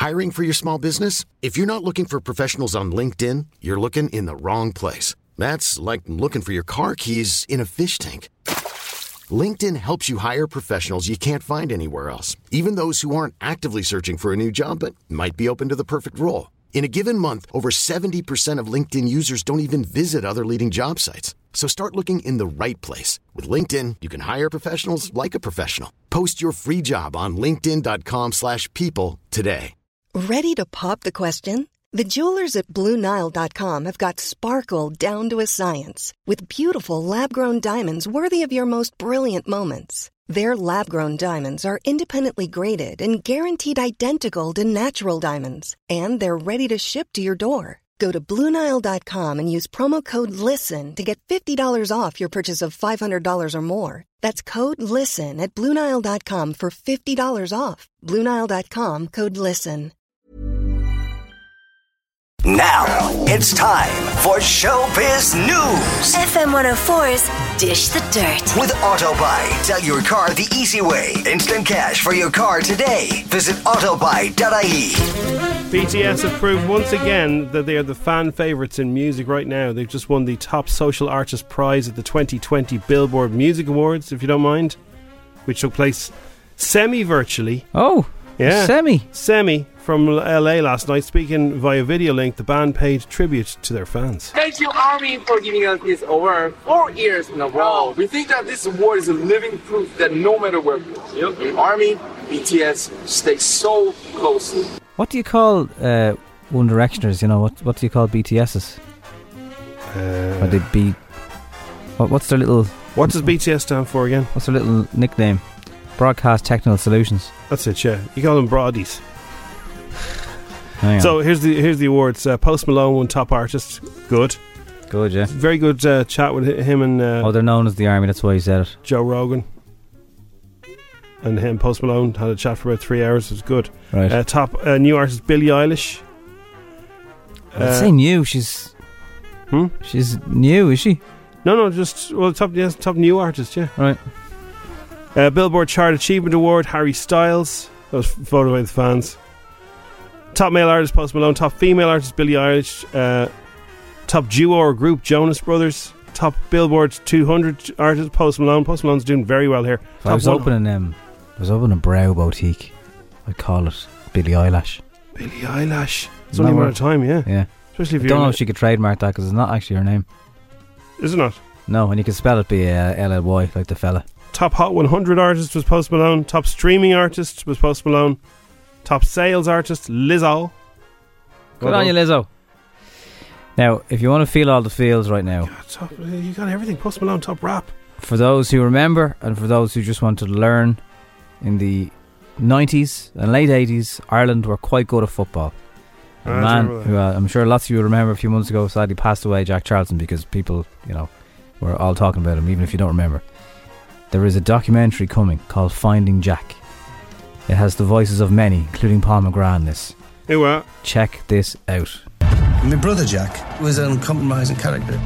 Hiring for your small business? If you're not looking for professionals on LinkedIn, you're looking in the wrong place. That's like looking for your car keys in a fish tank. LinkedIn helps you hire professionals you can't find anywhere else, even those who aren't actively searching for a new job but might be open to the perfect role. In a given month, over 70% of LinkedIn users don't even visit other leading job sites. So start looking in the right place. With LinkedIn, you can hire professionals like a professional. Post your free job on linkedin.com/people today. Ready to pop the question? The jewelers at BlueNile.com have got sparkle down to a science with beautiful lab-grown diamonds worthy of your most brilliant moments. Their lab-grown diamonds are independently graded and guaranteed identical to natural diamonds, and they're ready to ship to your door. Go to BlueNile.com and use promo code LISTEN to get $50 off your purchase of $500 or more. That's code LISTEN at BlueNile.com for $50 off. BlueNile.com, code LISTEN. Now, it's time for Showbiz News. FM 104's Dish the Dirt. With Autobuy. Sell your car the easy way. Instant cash for your car today. Visit autobuy.ie. BTS have proved once again that they are the fan favourites in music right now. They've just won the Top Social Artist Prize at the 2020 Billboard Music Awards, if you don't mind, which took place semi-virtually. Oh, yeah. Semi from LA last night. Speaking via video link, the band paid tribute to their fans. Thank you, ARMY, for giving us this award 4 years in a row. We think that this award is a living proof that no matter where in ARMY, BTS stay so closely. What do you call One Directioners? You know, what do you call BTSs? Or they be? What's their little? What does BTS stand for again? What's their little nickname? Broadcast Technical Solutions. That's it, yeah. You call them Broadies. Hang on. So here's the awards. Post Malone won Top Artist. Good, yeah. Very good chat with him and. They're known as the ARMY. That's why he said it. Joe Rogan. And him, Post Malone, had a chat for about 3 hours. It was good. Right. Top new artist Billie Eilish. I'd say new. She's new, is she? No, just top new artist. Yeah, right. Billboard Chart Achievement Award, Harry Styles. That was voted by the fans. Top male artist, Post Malone. Top female artist, Billie Eilish. Top duo or group, Jonas Brothers. Top Billboard 200 artist, Post Malone. Post Malone's doing very well here. If I was opening a brow boutique, I'd call it Billie Eilish. Billie Eilish. It's only a matter of time, yeah. Yeah. Especially if I don't know if she could trademark that because it's not actually her name. Is it not? No, and you can spell it B-L-L-Y like the fella. Top Hot 100 artist was Post Malone. Top streaming artist was Post Malone. Top sales artist, Lizzo. Good on you, Lizzo. Now, if you want to feel all the feels right now, you got everything. Post Malone, top rap. For those who remember and for those who just want to learn, in the 90s and late 80s, Ireland were quite good at football. A man who I'm sure lots of you remember a few months ago sadly passed away, Jack Charlton, because people, were all talking about him, even if you don't remember. There is a documentary coming called Finding Jack. It has the voices of many, including Paul McGrath in this. Hey, what? Check this out. My brother Jack was an uncompromising character.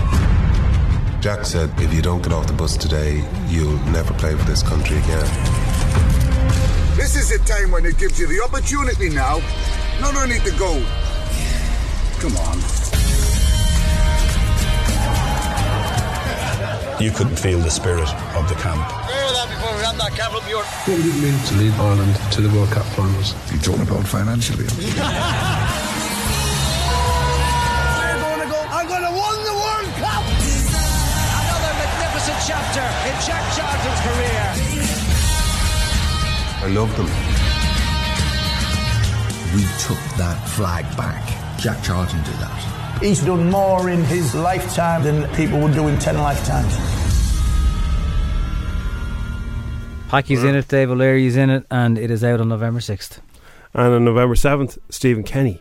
Jack said, if you don't get off the bus today, you'll never play for this country again. This is a time when it gives you the opportunity now, not only to go. Come on. You couldn't feel the spirit of the camp. What did it mean to lead Ireland to the World Cup finals? You're talking about financially. I'm going to win the World Cup! Another magnificent chapter in Jack Charlton's career. I love them. We took that flag back. Jack Charlton did that. He's done more in his lifetime than people would do in 10 lifetimes. Packy's in it, Dave O'Leary's in it, and it is out on November 6th. And on November 7th, Stephen Kenny.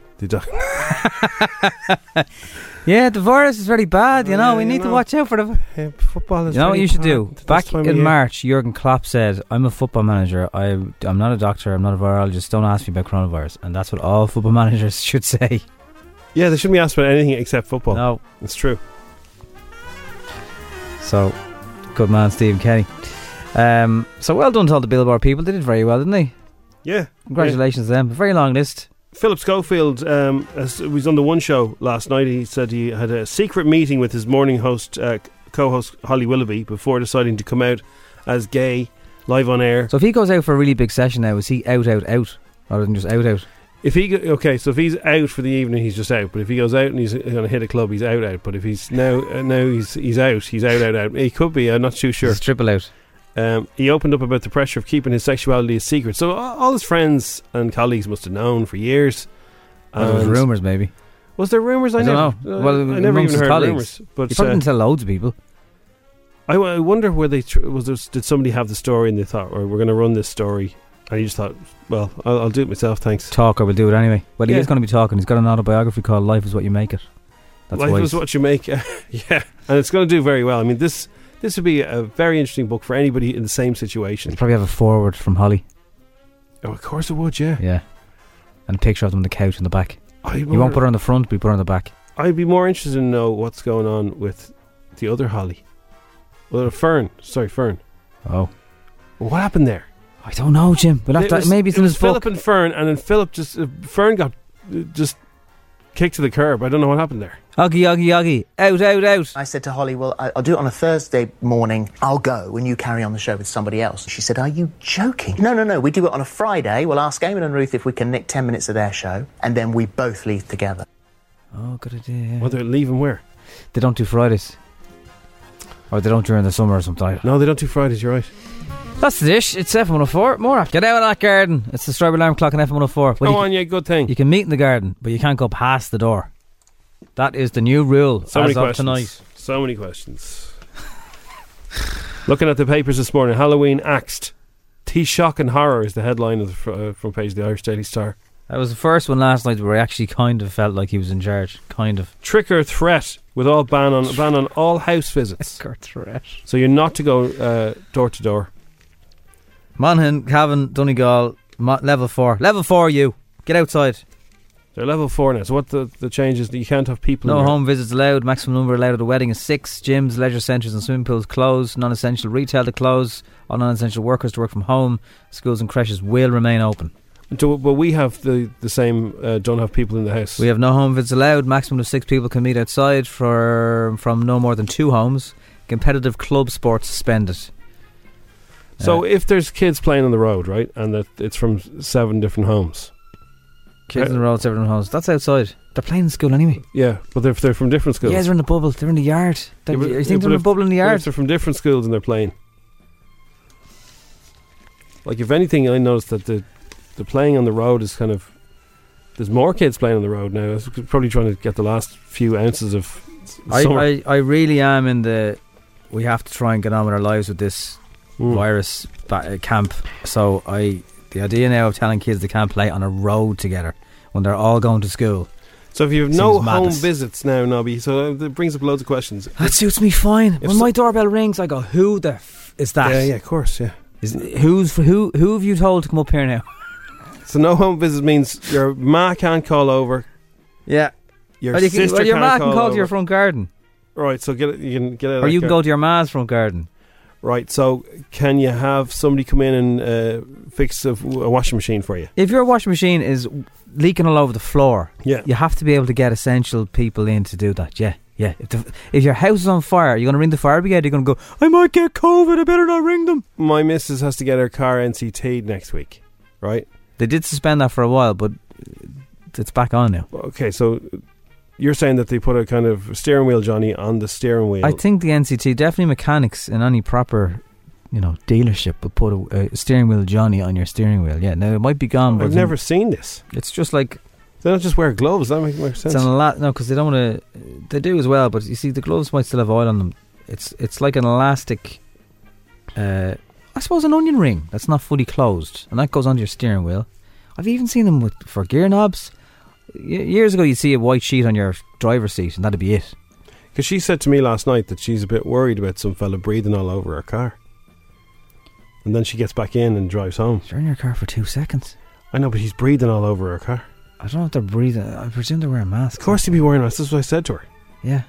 Yeah, the virus is very bad, we need to watch out for the... football is You know what you should do? Back in year. March, Jurgen Klopp said, I'm a football manager, I'm not a doctor, I'm not a virologist, don't ask me about coronavirus. And that's what all football managers should say. Yeah, they shouldn't be asked about anything except football. No. It's true. So, good man, Stephen Kenny. So well done to all the Billboard people. They did very well, didn't they? Yeah. Congratulations to them. A very long list. Philip Schofield was on the One Show last night. He said he had a secret meeting with his morning host, co-host Holly Willoughby, before deciding to come out as gay live on air. So if he goes out for a really big session now, is he out rather than just out? If he's out for the evening, he's just out. But if he goes out and he's going to hit a club, he's out. But if he's now he's out. He could be. I'm not too sure. He's triple out. He opened up about the pressure of keeping his sexuality a secret. So all his friends and colleagues must have known for years. There was rumours, maybe. Was there rumours? I don't know. Well, I never even heard rumours. But he probably didn't tell loads of people. I wonder where did somebody have the story and they thought, right, we're going to run this story, and he just thought, well, I'll do it myself, thanks. Talk, or we'll do it anyway. Well, he is going to be talking. He's got an autobiography called Life Is What You Make It. Life Is What You Make. Yeah, and it's going to do very well. I mean, this would be a very interesting book for anybody in the same situation. It'll probably have a foreword from Holly. Oh, of course it would, yeah. Yeah. And a picture of them on the couch in the back. You won't put her on the front, but you put her on the back. I'd be more interested to know what's going on with the other Holly. Well, Fern. Oh. Well, what happened there? I don't know, Jim. Maybe it's in his book. Philip and Fern, and then Fern got just kicked to the curb. I don't know what happened there. Oggy. Out. I said to Holly, well, I'll do it on a Thursday morning. I'll go when you carry on the show with somebody else. She said, are you joking? No. We do it on a Friday. We'll ask Eamon and Ruth if we can nick 10 minutes of their show, and then we both leave together. Oh, good idea. Yeah. Well, they're leaving where? They don't do Fridays. Or they don't during the summer or something. No, they don't do Fridays, you're right. That's the dish. It's FM104. More after. Get out of that garden. It's the Strawberry Alarm Clock on FM104. Go on, good thing. You can meet in the garden, but you can't go past the door. That is the new rule as of tonight. So many questions. Looking at the papers this morning, Halloween axed. Taoiseach and horror is the headline of the front page of the Irish Daily Star. That was the first one last night where I actually kind of felt like he was in charge. Kind of. Trick or threat with all ban on all house visits. Trick or threat. So you're not to go door to door. Monaghan, Cavan, Donegal, level 4. Level 4, you. Get outside. They're level 4 now. So what the change is that you can't have people No home visits allowed. Maximum number allowed at a wedding is 6. Gyms, leisure centres and swimming pools closed. Non-essential retail to close. All non-essential workers to work from home. Schools and creches will remain open. But we have the same, don't have people in the house. We have no home visits allowed. Maximum of 6 people can meet outside from no more than 2 homes. Competitive club sports suspended. So if there's kids playing on the road, right, and that it's from 7 different homes. Kids on the road, 7 different homes. That's outside. They're playing in school anyway. Yeah, but they're from different schools. Yeah, they're in the bubble. They're in the yard. You think they're in the bubble in the yard? If they're from different schools and they're playing. Like, if anything, I noticed that the playing on the road is kind of... There's more kids playing on the road now. I was probably trying to get the last few ounces of summer. I really am in the... We have to try and get on with our lives with this virus camp. So the idea now of telling kids they can't play on a road together when they're all going to school. So if you have no home visits now, Nobby, so that brings up loads of questions. That suits me fine. When my doorbell rings, I go, who the is that? Yeah, of course, yeah. Who have you told to come up here now? So no home visits means your ma can't call over. Yeah. Your sister your ma can't can call to your front garden. Right, so you can get out. Or you can go to your ma's front garden. Right, so can you have somebody come in and fix a washing machine for you? If your washing machine is leaking all over the floor, you have to be able to get essential people in to do that. Yeah. If your house is on fire, you're going to ring the fire brigade. You're going to go, I might get COVID, I better not ring them. My missus has to get her car NCT'd next week, right? They did suspend that for a while, but it's back on now. Okay, so you're saying that they put a kind of steering wheel Johnny on the steering wheel. I think the NCT, definitely mechanics in any proper, dealership would put a steering wheel Johnny on your steering wheel. Yeah, now it might be gone. I've never seen this. It's just like... They don't just wear gloves. That makes more sense. It's no, because they don't want to... They do as well, but you see, the gloves might still have oil on them. It's like an elastic... I suppose an onion ring that's not fully closed, and that goes onto your steering wheel. I've even seen them for gear knobs. Years ago, you'd see a white sheet on your driver's seat, and that'd be it. Because she said to me last night that she's a bit worried about some fella breathing all over her car. And then she gets back in and drives home. You're in your car for 2 seconds. I know, but he's breathing all over her car. I don't know if they're breathing. I presume they're wearing masks. Of course he'd be wearing masks. That's what I said to her. Yeah.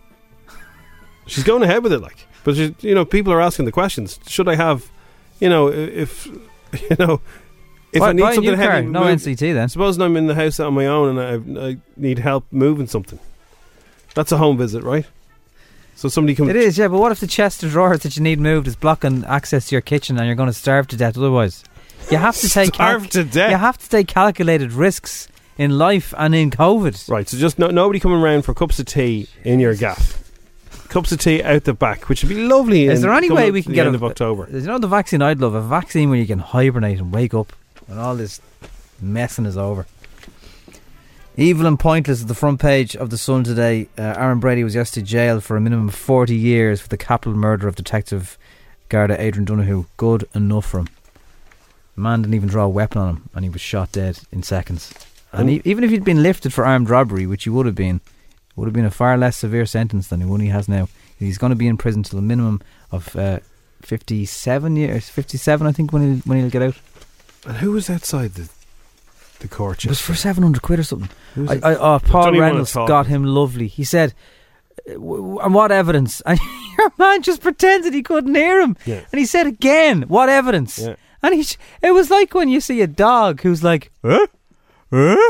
She's going ahead with it, like. But, people are asking the questions. Should I have, if If I need buy a something new car, heavy, no NCT then. Suppose I'm in the house on my own and I need help moving something. That's a home visit, right? So somebody comes. It is, yeah. But what if the chest of drawers that you need moved is blocking access to your kitchen and you're going to starve to death otherwise? You have to take starve to death. You have to take calculated risks in life and in COVID. Right. So just nobody coming around for cups of tea in your gaff. Cups of tea out the back, which would be lovely. Is there any way we can get end of October? You know the vaccine I'd love? A vaccine where you can hibernate and wake up when all this messing is over. Evil and Pointless is the front page of The Sun today. Aaron Brady was yesterday jailed for a minimum of 40 years for the capital murder of Detective Garda Adrian Donoghue. Good enough for him. The man didn't even draw a weapon on him and he was shot dead in seconds. And even if he'd been lifted for armed robbery, which he would have been a far less severe sentence than the one he has now. He's going to be in prison till a minimum of 57 years. 57, I think, when he'll get out. And who was outside the court? It was for 700 quid or something. Paul Reynolds got him lovely. He said, and what evidence? And your man just pretended he couldn't hear him. Yeah. And he said again, what evidence? Yeah. And it was like when you see a dog who's like, huh? Huh?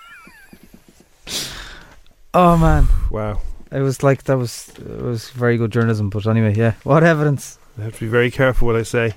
Oh man! Wow! It was very good journalism. But anyway, yeah. What evidence? I have to be very careful what I say.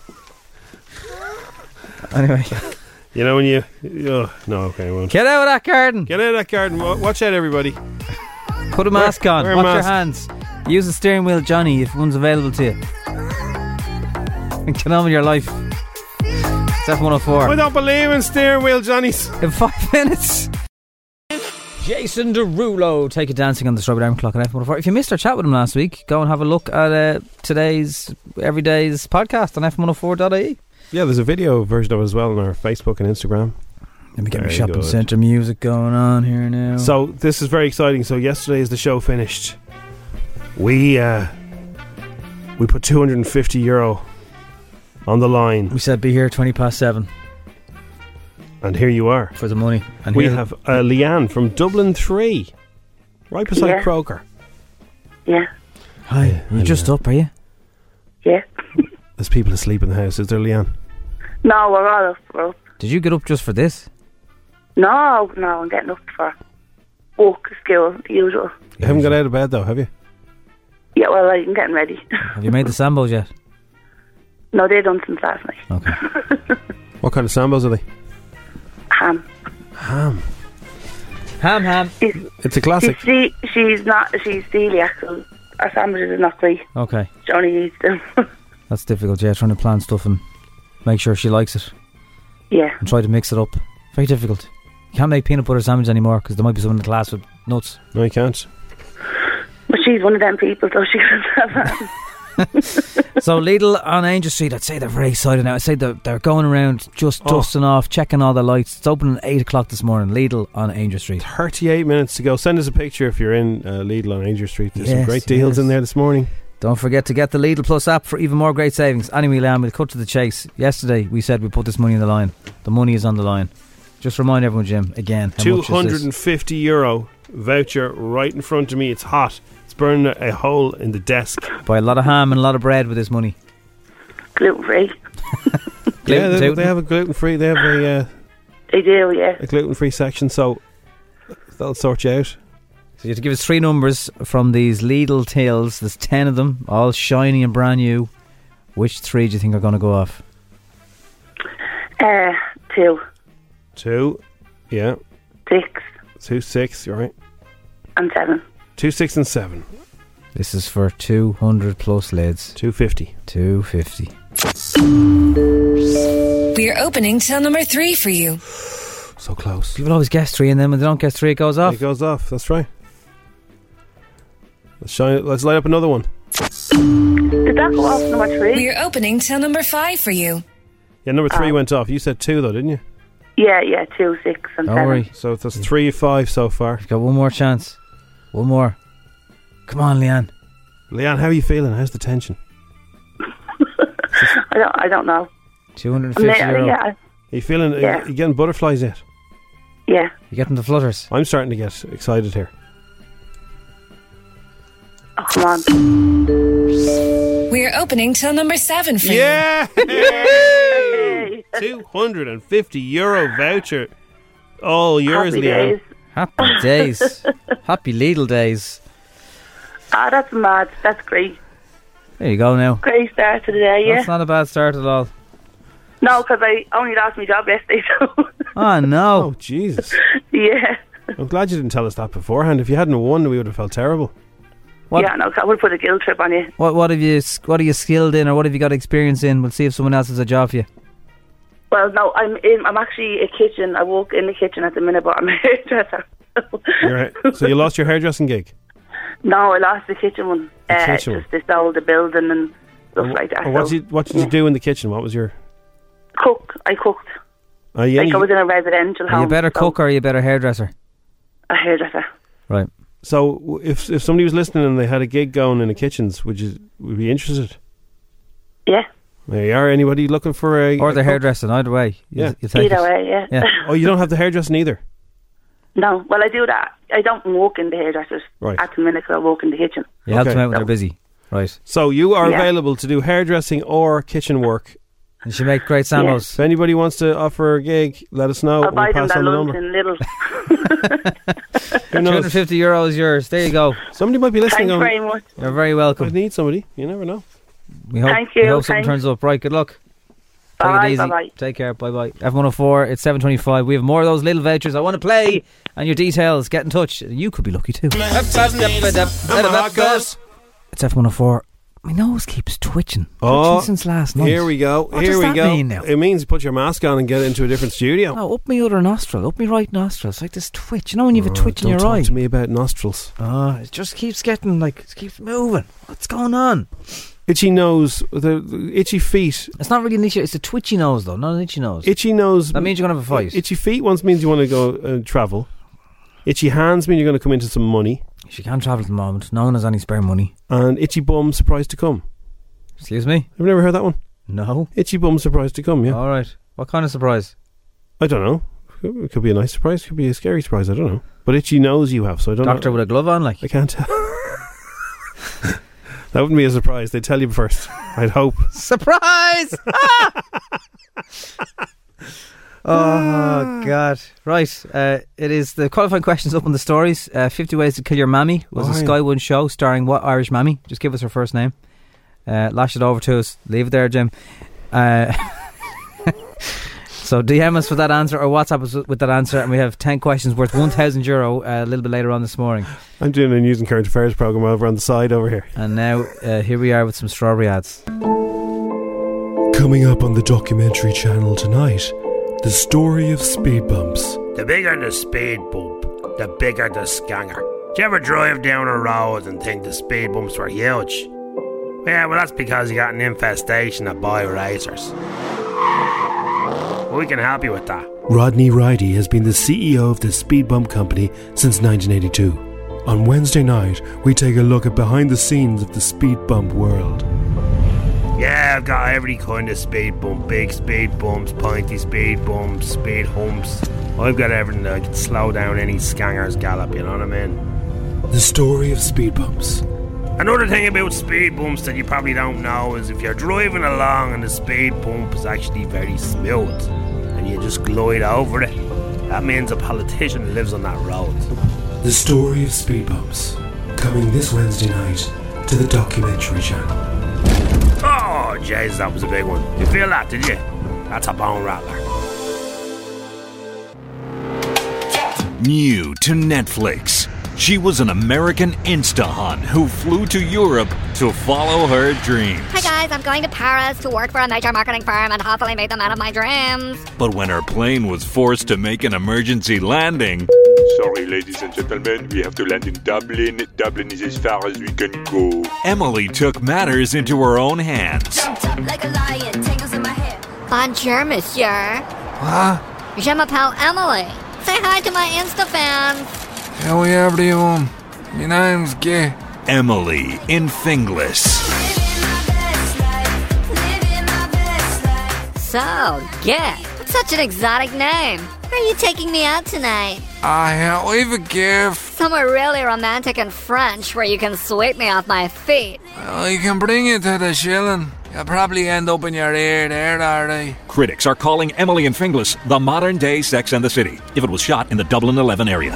Anyway, you know when you no, okay, I won't. Get out of that garden! Get out of that garden! Watch out, everybody! Put a mask on. Wash your hands. Use the steering wheel, Johnny, if one's available to you. And get on with your life. It's F104. I don't believe in steering wheel, Johnnies. In 5 minutes. Jason Derulo, Take It Dancing on the Strawberry Alarm Clock on F104. If you missed our chat with him last week, go and have a look at today's Everyday's podcast on f104.ie. Yeah, there's a video version of it as well on our Facebook and Instagram. Let me get my shopping centre music going on here now. So this is very exciting. So yesterday, as the show finished, we put €250 on the line. We said be here 7:20. And here you are. For the money. And we have Leanne from Dublin 3, right beside Croker. Yeah. Hi. You're just up, are you? Yeah. There's people asleep in the house. Is there, Leanne? No, we're all up. We're up. Did you get up just for this? No, I'm getting up for work, school, the usual. You haven't got out of bed though, have you? Yeah, well, I'm getting ready. Have you made the sambos yet? No, they're done since last night. Okay. What kind of sambos are they? Ham. It's a classic. She's celiac, so our sandwiches are not great. Okay. She only eats them. That's difficult, yeah, trying to plan stuff and make sure she likes it. Yeah. And try to mix it up. Very difficult. You can't make peanut butter sandwich anymore because there might be someone in the class with nuts. No, you can't. But she's one of them people, so she can have that. So Lidl on Angel Street, I'd say they're very excited now. I'd say they're going around just dusting off, checking all the lights. It's opening at 8 o'clock this morning. Lidl on Angel Street. 38 minutes to go. Send us a picture if you're in Lidl on Angel Street. There's some great deals in there this morning. Don't forget to get the Lidl Plus app for even more great savings. Anyway, Liam, we'll cut to the chase. Yesterday we said we put this money on the line. The money is on the line. Just remind everyone, Jim, again, how much is this? €250 voucher right in front of me. It's hot. Burn a hole in the desk. Buy a lot of ham and a lot of bread with this money. Gluten free. They have a gluten free. They have they do, yeah. A gluten free section, so that'll sort you out. So you have to give us 3 numbers from these Lidl tills. There's 10 of them, all shiny and brand new. Which 3 do you think are going to go off? 2. 2, yeah. 6. 2, 6, you're right. And 7. 2, 6 and 7. This is for 200 plus lids. 250. 250. We're opening till number 3 for you. So close. People always guess 3 and then when they don't guess 3 it goes off. It goes off, that's right. Let's light up another one. Did that go off number 3? We're opening till number 5 for you. Yeah, number 3 went off. You said 2 though, didn't you? Yeah, 2, 6 and 7. Don't worry. So that's 3 of 5 so far. You've got one more chance. One more. Come on, Leanne. Leanne, how are you feeling? How's the tension? I don't know. €250. Yeah. Are you feeling? Are you getting butterflies yet? Yeah. You getting the flutters? I'm starting to get excited here. Oh, come on. We're opening till number 7 for you. Yeah! €250 voucher. All yours, Happy Leanne. days. Happy days. Happy Lidl days. Ah, that's mad. That's great. There you go now. Great start to the day, yeah. That's not a bad start at all. No, because I only lost my job yesterday, so... Oh, no. Oh, Jesus. Yeah. I'm glad you didn't tell us that beforehand. If you hadn't won, we would have felt terrible. What? Yeah, no, 'cause I would put a guilt trip on you. What are you skilled in, or what have you got experience in? We'll see if someone else has a job for you. Well, no, I'm actually a kitchen. I work in the kitchen at the minute, but I'm a hairdresser. Right. So you lost your hairdressing gig? No, I lost the kitchen one. Kitchen one. Just they sold the building and stuff like that. What did you do in the kitchen? What was your... I cooked. Oh, yeah, I was in a residential home. Are you a better cook or are you a better hairdresser? A hairdresser. Right. So if somebody was listening and they had a gig going in the kitchens, would you be interested? Yeah. There you are. Anybody looking for a... Or the hairdressing, either way. Yeah. Either way, yeah. Oh, you don't have the hairdressing either? No. Well, I do that. I don't work in the hairdressers at the minute because I work in the kitchen. You help them out when they're busy. Right. So you are available to do hairdressing or kitchen work. And she make great sambos. If anybody wants to offer a gig, let us know. I'll buy them pass that on the lunch number. in Lidl. Who knows? €250 is yours. There you go. Somebody might be listening. Thanks very much. You're very welcome. I need somebody. You never know. We hope, Thank you. We hope something Thanks. turns up. Right, good luck. Take Bye, it easy. bye-bye. Take care. Bye-bye. F104, it's 7:25. We have more of those little vouchers. I want to play. And your details, get in touch. You could be lucky too. It's F104. My nose keeps twitching. Twitching since last night. Here we go. What does that mean now? It means put your mask on and get into a different studio. No, up my other nostril. Up my right nostril. It's like this twitch. You know when you have a twitch in your Don't eye? talk to me about nostrils. It just keeps getting it keeps moving. What's going on? Itchy nose, the itchy feet. It's not really an itchy. It's a twitchy nose though, not an itchy nose. Itchy nose. That means you're going to have a fight. Itchy feet once means you want to go travel. Itchy hands mean you're going to come into some money. She can't travel at the moment. No one has any spare money. And itchy bum surprised to come. Excuse me? I've never heard that one. No. Itchy bum surprised to come, yeah. Alright. What kind of surprise? I don't know. It could be a nice surprise. It could be a scary surprise. I don't know. But itchy nose you have, so I don't know. Doctor with a glove on, like? I can't tell. That wouldn't be a surprise. They'd tell you first. I'd hope. Surprise! Oh, God. Right. It is the qualifying questions up on the stories. 50 Ways to Kill Your Mammy was a Sky One show starring what Irish mammy? Just give us her first name. Lash it over to us. Leave it there, Jim. So DM us with that answer or WhatsApp us with that answer, and we have 10 questions worth €1,000 a little bit later on this morning. I'm doing a news and current affairs programme over on the side over here. And now here we are with some strawberry ads. Coming up on the documentary channel tonight, the story of speed bumps. The bigger the speed bump, the bigger the scanger. Do you ever drive down a road and think the speed bumps were huge? Yeah, well that's because you got an infestation of boy racers. We can help you with that. Rodney Ridey has been the CEO of the Speed Bump Company since 1982. On Wednesday night, we take a look at behind the scenes of the speed bump world. Yeah, I've got every kind of speed bump. Big speed bumps, pointy speed bumps, speed humps. I've got everything that can slow down any scanger's gallop, you know what I mean? The story of speed bumps. Another thing about speed bumps that you probably don't know is if you're driving along and the speed bump is actually very smooth and you just glide over it, that means a politician lives on that road. The story of speed bumps. Coming this Wednesday night to the documentary channel. Oh, jeez, that was a big one. You feel that, did you? That's a bone rattler. New to Netflix. She was an American insta-hun who flew to Europe to follow her dreams. Hi guys, I'm going to Paris to work for a major marketing firm and hopefully meet the man of my dreams. But when her plane was forced to make an emergency landing... Sorry, ladies and gentlemen, we have to land in Dublin. Dublin is as far as we can go. Emily took matters into her own hands. Like a lion, tangles in my hair. Bonjour, monsieur. What? Je m'appelle Emily. Say hi to my Insta fans. How are you? My name's Gay. Emily in Finglas. So, Gay. What's such an exotic name? Where are you taking me out tonight? I leave a gift. Somewhere really romantic and French where you can sweep me off my feet. Well, you can bring it to the Shilling. You'll probably end up in your ear there, are they? Critics are calling Emily in Finglas the modern-day Sex and the City if it was shot in the Dublin 11 area.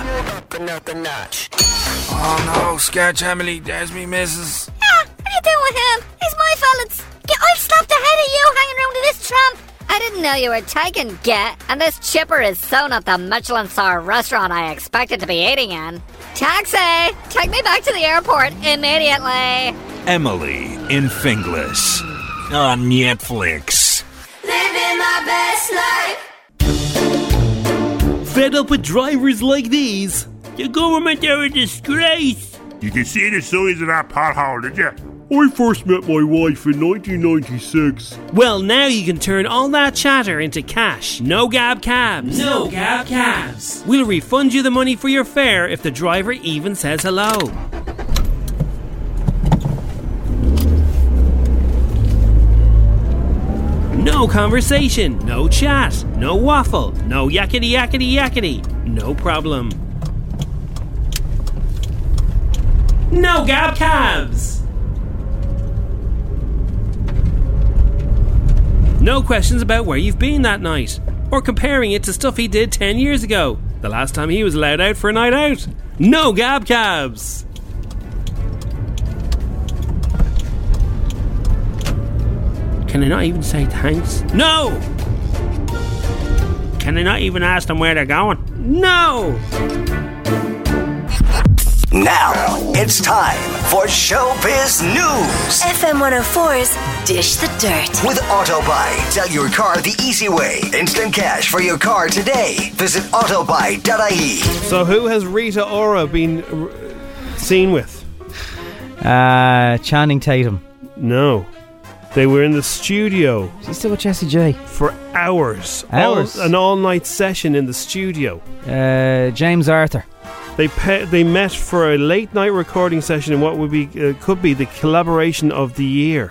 Oh no, sketch Emily, there's me missus. Ah, what are you doing with him? He's my fellas. I've slapped the head of you hanging around to this tramp. I didn't know you were taken, and this chipper is so not the Michelin-star restaurant I expected to be eating in. Taxi! Take me back to the airport immediately. Emily in Finglas on Netflix. Living my best life. Fed up with drivers like these? The government are a disgrace. You can see the size of that pothole, did you? I first met my wife in 1996. Well, now you can turn all that chatter into cash. No gab cabs. No gab cabs. We'll refund you the money for your fare if the driver even says hello. No conversation, no chat, no waffle, no yakety yakety yakety. No problem. No gab cabs. No questions about where you've been that night, or comparing it to stuff he did 10 years ago, the last time he was allowed out for a night out. No gab cabs. Can I not even say thanks? No! Can I not even ask them where they're going? No! Now, it's time for Showbiz News. FM 104's Dish the Dirt. With AutoBuy. Sell your car the easy way. Instant cash for your car today. Visit autobuy.ie. So who has Rita Ora been seen with? Channing Tatum. No. They were in the studio. Is he still with Jessie J? For hours. An all-night session in the studio. James Arthur. They met for a late night recording session in what would be could be the collaboration of the year.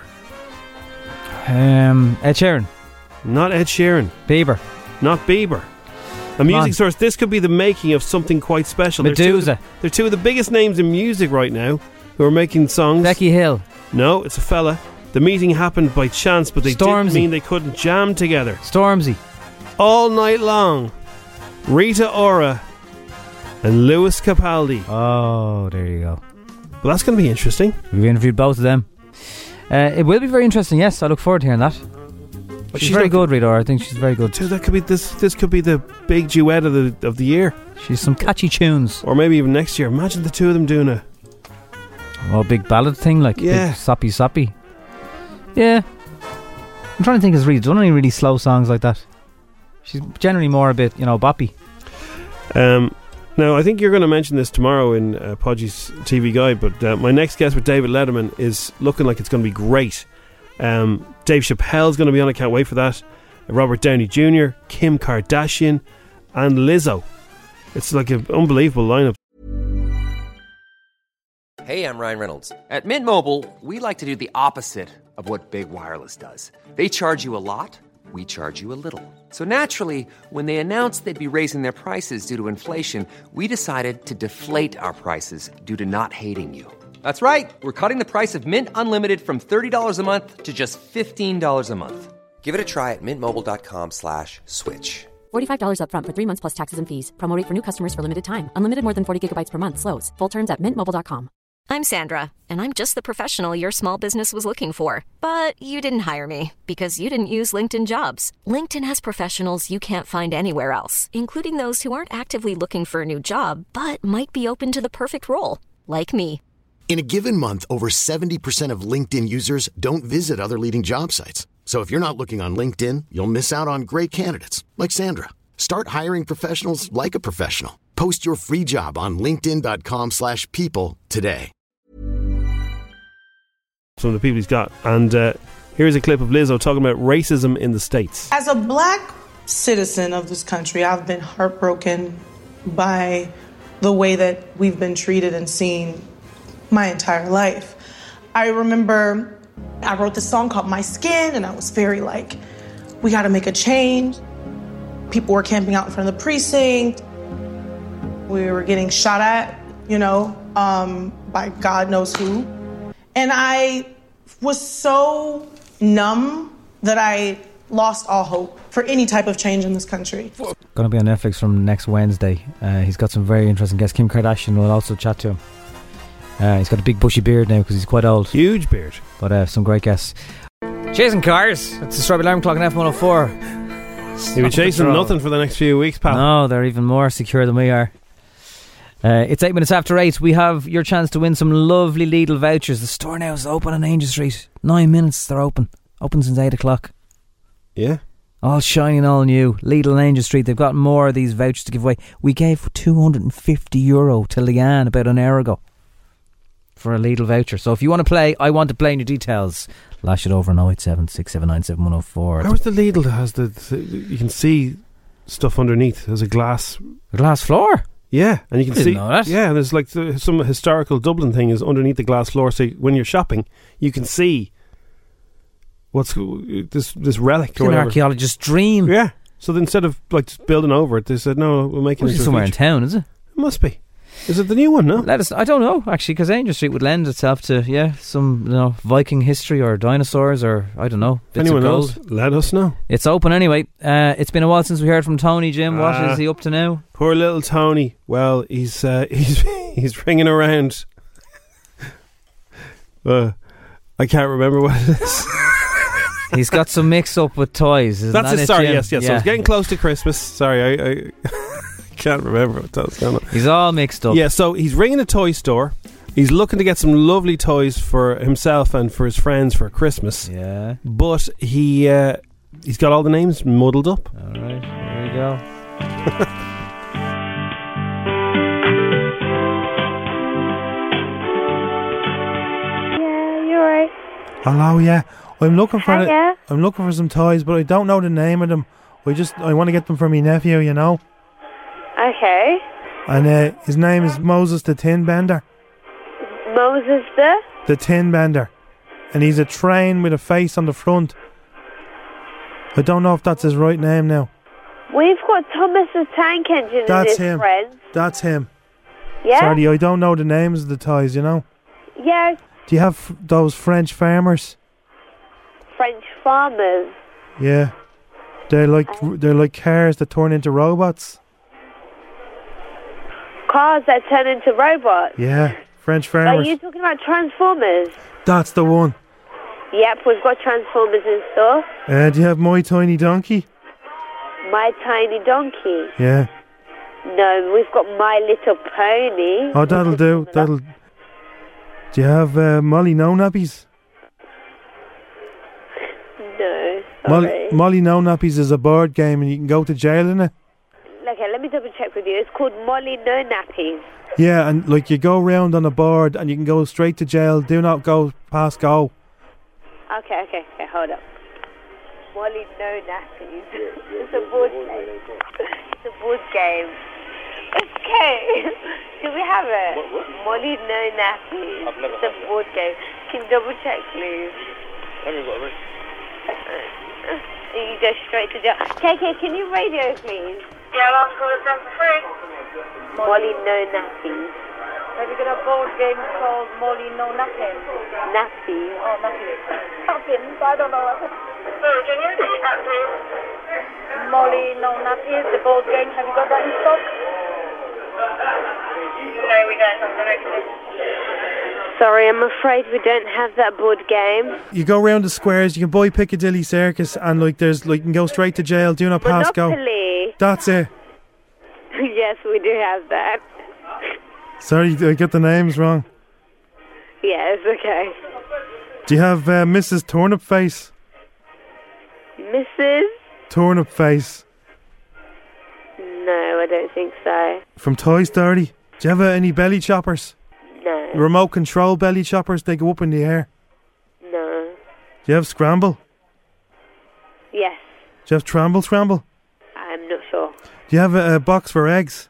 Ed Sheeran. Not Ed Sheeran. Bieber. Not Bieber. A music source. This could be the making of something quite special. Medusa. They're two of the biggest names in music right now who are making songs. Becky Hill. No, it's a fella. The meeting happened by chance, but they didn't mean they couldn't jam together. Stormzy. All night long. Rita Ora and Lewis Capaldi. Oh, there you go. Well, that's going to be interesting. We've interviewed both of them. It will be very interesting. Yes, I look forward to hearing that. She's very good, Rita Ora. I think she's very good. So that could be this could be the big duet of the year. She's some catchy tunes, or maybe even next year. Imagine the two of them doing a big ballad thing, like big soppy. Yeah, I'm trying to think. Has Rita done any really slow songs like that? She's generally more a bit, boppy. Now, I think you're going to mention this tomorrow in Podgy's TV Guide, but my next guest with David Letterman is looking like it's going to be great. Dave Chappelle's going to be on. I can't wait for that. Robert Downey Jr., Kim Kardashian, and Lizzo. It's like an unbelievable lineup. Hey, I'm Ryan Reynolds. At Mint Mobile, we like to do the opposite of what Big Wireless does. They charge you a lot. We charge you a little. So naturally, when they announced they'd be raising their prices due to inflation, we decided to deflate our prices due to not hating you. That's right. We're cutting the price of Mint Unlimited from $30 a month to just $15 a month. Give it a try at mintmobile.com/switch. $45 up front for 3 months plus taxes and fees. Promo rate for new customers for limited time. Unlimited more than 40 gigabytes per month. Slows full terms at mintmobile.com. I'm Sandra, and I'm just the professional your small business was looking for. But you didn't hire me because you didn't use LinkedIn Jobs. LinkedIn has professionals you can't find anywhere else, including those who aren't actively looking for a new job, but might be open to the perfect role, like me. In a given month, over 70% of LinkedIn users don't visit other leading job sites. So if you're not looking on LinkedIn, you'll miss out on great candidates like Sandra. Start hiring professionals like a professional. Post your free job on linkedin.com/people today. Some of the people he's got. And here's a clip of Lizzo talking about racism in the States. As a black citizen of this country, I've been heartbroken by the way that we've been treated and seen my entire life. I remember I wrote this song called My Skin, and I was very like, we got to make a change. People were camping out in front of the precinct. We were getting shot at, by God knows who. And I was so numb that I lost all hope for any type of change in this country. Going to be on Netflix from next Wednesday. He's got some very interesting guests. Kim Kardashian will also chat to him. He's got a big bushy beard now because he's quite old. Huge beard. But some great guests. Chasing cars. It's the Strawberry Alarm Clock on F104. You'll be chasing nothing for the next few weeks, pal. No, they're even more secure than we are. It's 8 minutes after 8. We have your chance to win some lovely Lidl vouchers. The store now is open on Angel Street. 9 minutes they're open. Open since 8 o'clock. Yeah. All shiny and all new. Lidl and Angel Street. They've got more of these vouchers to give away. We gave €250 to Leanne about an hour ago for a Lidl voucher. So if you want to play, I want to play in your details. Lash it over on 087 679 7104. How's the Lidl that has you can see stuff underneath? There's a glass floor? Yeah, and you can I see. didn't know that. Yeah, there's like some historical Dublin thing is underneath the glass floor. So when you're shopping, you can see what's this relic It's or an whatever. archaeologist's dream. Yeah. So instead of like just building over it, they said no, we'll make it into somewhere a in feature. town, is it? It must be. Is it the new one? No. Let us. I don't know actually, because Angel Street would lend itself to some Viking history or dinosaurs or I don't know. If anyone knows, let us know. It's open anyway. It's been a while since we heard from Tony. Jim, what is he up to now? Poor little Tony. Well, he's ringing around. I can't remember what it is. He's got some mix up with toys. That's it. Sorry, Jim? yes. Yeah. So it's getting close to Christmas. Sorry, I can't remember what that was going on. He's all mixed up. Yeah, so he's ringing a toy store. He's looking to get some lovely toys for himself and for his friends for Christmas. Yeah. But he's got all the names muddled up. All right, here we go. Yeah, you're right. Hello, yeah. I'm looking for Hiya. I'm looking for some toys, but I don't know the name of them. I want to get them for my nephew, you know. Okay. And his name is Moses the Tin Bender. Moses The Tin Bender. And he's a train with a face on the front. I don't know if that's his right name now. We've got Thomas the Tank Engine That's as his him. friend. That's him. Yeah? Sorry, I don't know the names of the toys, you know. Yeah, Do you have those French farmers? French farmers. Yeah. They're like cars that turn into robots. Cars that turn into robots. Yeah, French Are farmers. you talking about Transformers? That's the one. Yep, we've got Transformers in store. Do you have My Tiny Donkey? My Tiny Donkey. Yeah. No, we've got My Little Pony. Oh, that'll do. Do you have Molly No Nappies? No, sorry. Molly No Nappies is a board game and you can go to jail in it. Okay, let me double check with you. It's called Molly No Nappies. Yeah, and like you go round on a board and you can go straight to jail. Do not go past go. Okay, hold up. Molly No Nappies. It's a board game. It's a board game. Okay. Do we have it? Molly No Nappies. It's a board game. Can you double check, please? You go straight to jail. KK, can you radio, please? Yeah, I'll call it for free. Molly No Nappies. Have you got a board game called Molly No Nappies? Nappies. Oh, Nappies. Nappies, I don't know. Sorry, can you repeat that, please? Molly No Nappies, the board game. Have you got that in stock? No, we don't have that actually. Sorry, I'm afraid we don't have that board game. You go round the squares. You can buy Piccadilly Circus and you can go straight to jail. Do not pass go. Monopoly. That's it. Yes, we do have that. Sorry, I got the names wrong. Yes, okay. Do you have Mrs. Turnip Face? Mrs.? Turnip Face. No, I don't think so. From Toy Story. Do you have any belly choppers? No. Remote control belly choppers, they go up in the air. No. Do you have Scramble? Yes. Do you have Scramble? I'm not sure. Do you have a box for eggs?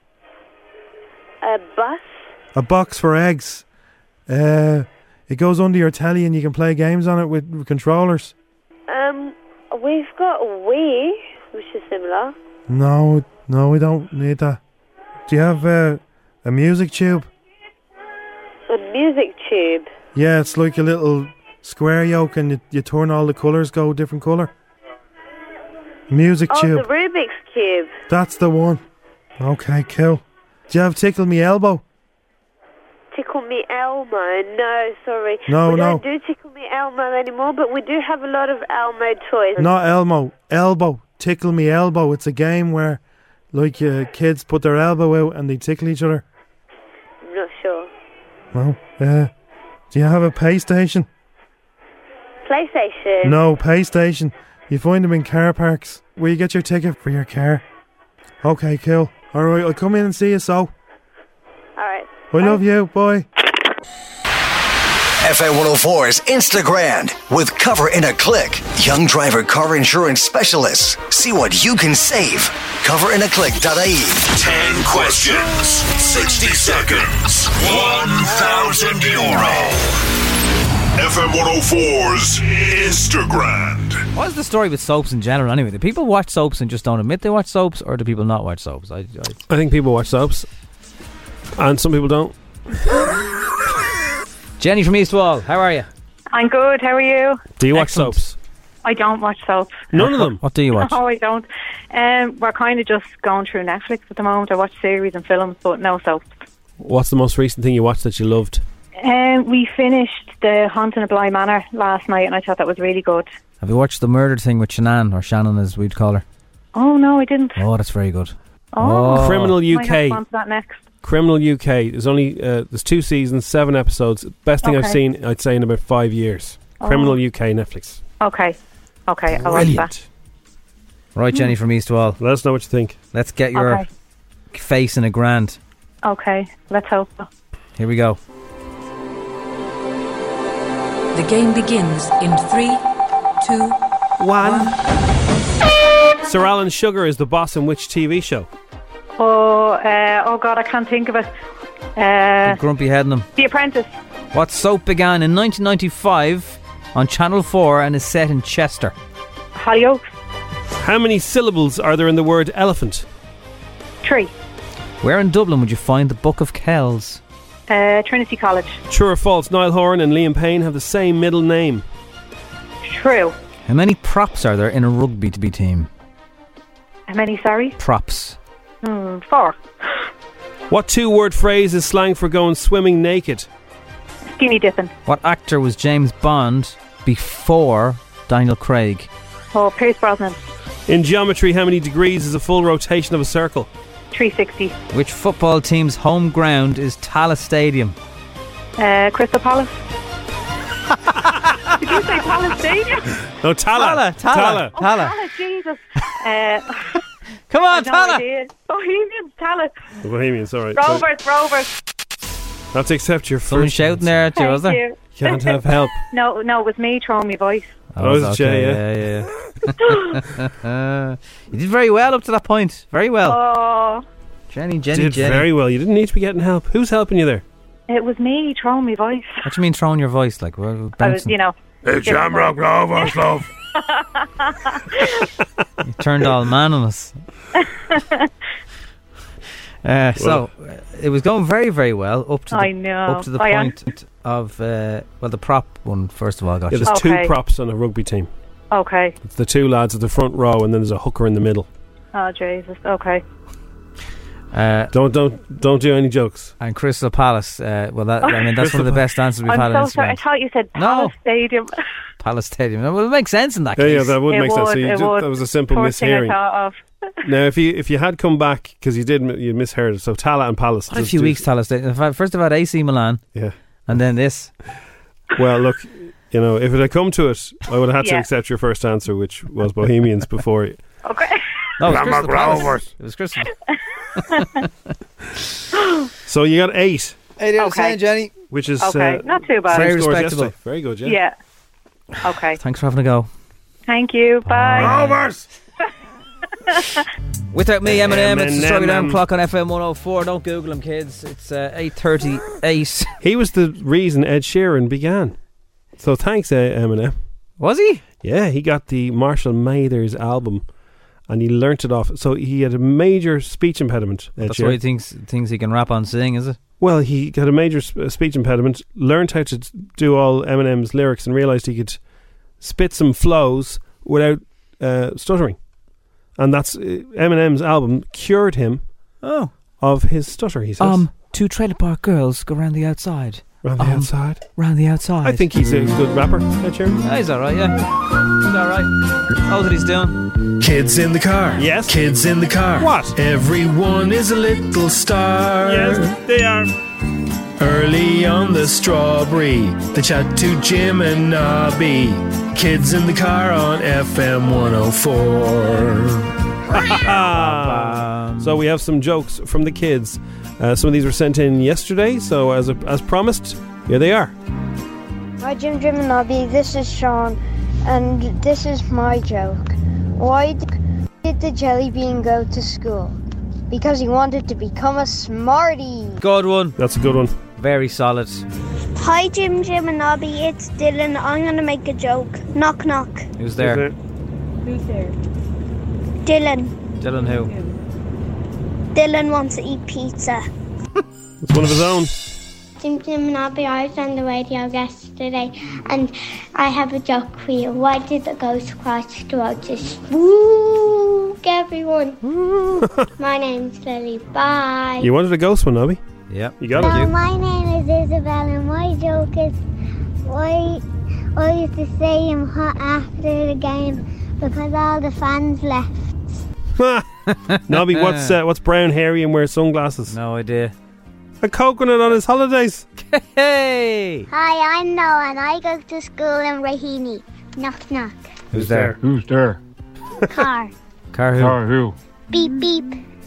A bus? A box for eggs. It goes under your telly and you can play games on it with controllers. We've got Wii, which is similar. No, we don't need that. Do you have a music tube? A music tube? Yeah, it's like a little square yoke and you turn all the colours go different colour. Music tube. The Rubik's Cube. That's the one. Okay, cool. Do you have Tickle Me Elbow? Tickle Me Elmo? No, sorry. No. We don't do Tickle Me Elmo anymore, but we do have a lot of Elmo toys. Not Elmo. Elbow. Tickle Me Elbow. It's a game where, like, kids put their elbow out and they tickle each other. I'm not sure. Well, do you have a PlayStation? PlayStation? No, PlayStation. You find them in car parks where you get your ticket for your car. Okay, cool. Alright, I'll come in and see you, so. Alright. I love you, bye. FM 104's Instagram with Cover in a Click. Young driver car insurance specialists. See what you can save. Coverinaclick.ie. 10 questions, 60 seconds, €1,000. FM 104's Instagram. What's the story with soaps in general anyway? Do people watch soaps and just don't admit they watch soaps, or do people not watch soaps? I think people watch soaps, and some people don't. Jenny from Eastwall, how are you? I'm good, how are you? Do you watch soaps? I don't watch soaps. None of them? What do you watch? No, I don't. We're kind of just going through Netflix at the moment. I watch series and films, but no soaps. What's the most recent thing you watched that you loved? We finished The Haunting of Bly Manor last night, and I thought that was really good. Have you watched the murder thing with Shannon, or Shannon as we'd call her? Oh, no, I didn't. Oh, that's very good. Criminal UK. Might have to go on to that next. Criminal UK. There's only there's 2 seasons, 7 episodes. Best thing I've seen, I'd say, in about 5 years. Criminal UK, Netflix. Okay, I'll watch that. Right, Jenny from Eastwall. Let us know what you think. Let's get your face in a grand. Okay, let's hope so. Here we go. The game begins in 3, 2, 1. Sir Alan Sugar is the boss in which TV show? Oh God, I can't think of it. Grumpy Headnam. The Apprentice. What soap began in 1995 on Channel 4 and is set in Chester? Hollyoaks. How many syllables are there in the word elephant? 3. Where in Dublin would you find the Book of Kells? Trinity College. True or false, Niall Horan and Liam Payne have the same middle name? True. How many props are there in a rugby team? How many, sorry? Props. 4. What 2-word phrase is slang for going swimming naked? Skinny dipping. What actor was James Bond before Daniel Craig? Oh, Pierce Brosnan. In geometry, how many degrees is a full rotation of a circle? 360. Which football team's home ground is Tallaght Stadium? Crystal Palace. Did you say Palace Stadium? No, Tallaght. Oh, Tallaght, Jesus. Come on, Tallaght. Bohemians, Tallaght. The Bohemians, alright. Rovers. That's accept your Someone first shouting there at you, was there? You. Can't have help. No, it was me throwing my voice. Oh, was it Jay, yeah. You did very well up to that point. Very well. Oh. Jenny. Very well. You didn't need to be getting help. Who's helping you there? It was me throwing my voice. What do you mean throwing your voice? Like, well, I was, It's Shamrock Rovers, love. You turned all man on us. So it was going very, very well up to the point of the prop one. First of all, got there's 2 props on a rugby team. Okay. It's the 2 lads at the front row, and then there's a hooker in the middle. Oh Jesus! Okay. Don't do any jokes. And Crystal Palace. That's one of the best answers we've had. I'm so sorry. I thought you said Palace Stadium. Palace Stadium. Well, it makes sense in that case. Yeah, that would make sense. So that was a simple mishearing. Now, if you had come back, because you misheard it, so Tallaght and Palace. What a few weeks, Tallaght Stadium. First of all, AC Milan. Yeah. And then this. Well, look, if it had come to it, I would have had to accept your first answer, which was Bohemians before you. Okay. No, it was Crystal. So you got 8. 8 out of 10, Jenny. Which is not too bad. Very respectable. Very good, yeah. Yeah. Okay. Thanks for having a go. Thank you. Bye. Rovers. Without me, Eminem. It's the Strawberry Alarm Clock on FM 104. Don't Google him, kids. It's 8:38. He was the reason Ed Sheeran began. So thanks, Eminem. Was he? Yeah, he got the Marshall Mathers album, and he learnt it off. So he had a major speech impediment. That's why he thinks he can rap on sing, is it? Well, he had a major speech impediment, learned how to do all Eminem's lyrics and realised he could spit some flows without stuttering. And that's Eminem's album cured him of his stutter, he says. 2 trailer park girls go round the outside. Round the outside? Round the outside. I think he's a good rapper, Ed Sheeran. Yeah, he's alright, yeah. He's alright. Knows what he's doing. Kids in the car. Yes. Kids in the car. What? Everyone is a little star. Yes, they are. Early on the strawberry, they chat to Jim and Nobby. Kids in the car on FM 104. So we have some jokes from the kids. Some of these were sent in yesterday, so as promised, here they are. Hi Jim and Nobby, this is Sean, and this is my joke. Why did the jelly bean go to school? Because he wanted to become a smarty. Good one. That's a good one. Very solid. Hi Jim and Nobby, it's Dylan. I'm going to make a joke. Knock knock. Who's there? Who's there? Dylan. Dylan who? Dylan wants to eat pizza. It's one of his own. Jim and Nobby, I was on the radio yesterday and I have a joke for you. Why did the ghost cross the road to spook everyone? My name's Lily. Bye. You wanted a ghost one, Nobby? Yep. You got Hello, it. my name is Isabel and my joke is why I used to say I'm hot after the game because all the fans left. Nobby, what's brown, hairy and wears sunglasses? No idea. A coconut on his holidays. Hey! Hi, I'm Noah and I go to school in Raheny. Knock knock. Who's there? Who's there? Car. Car who? Car who? Beep beep.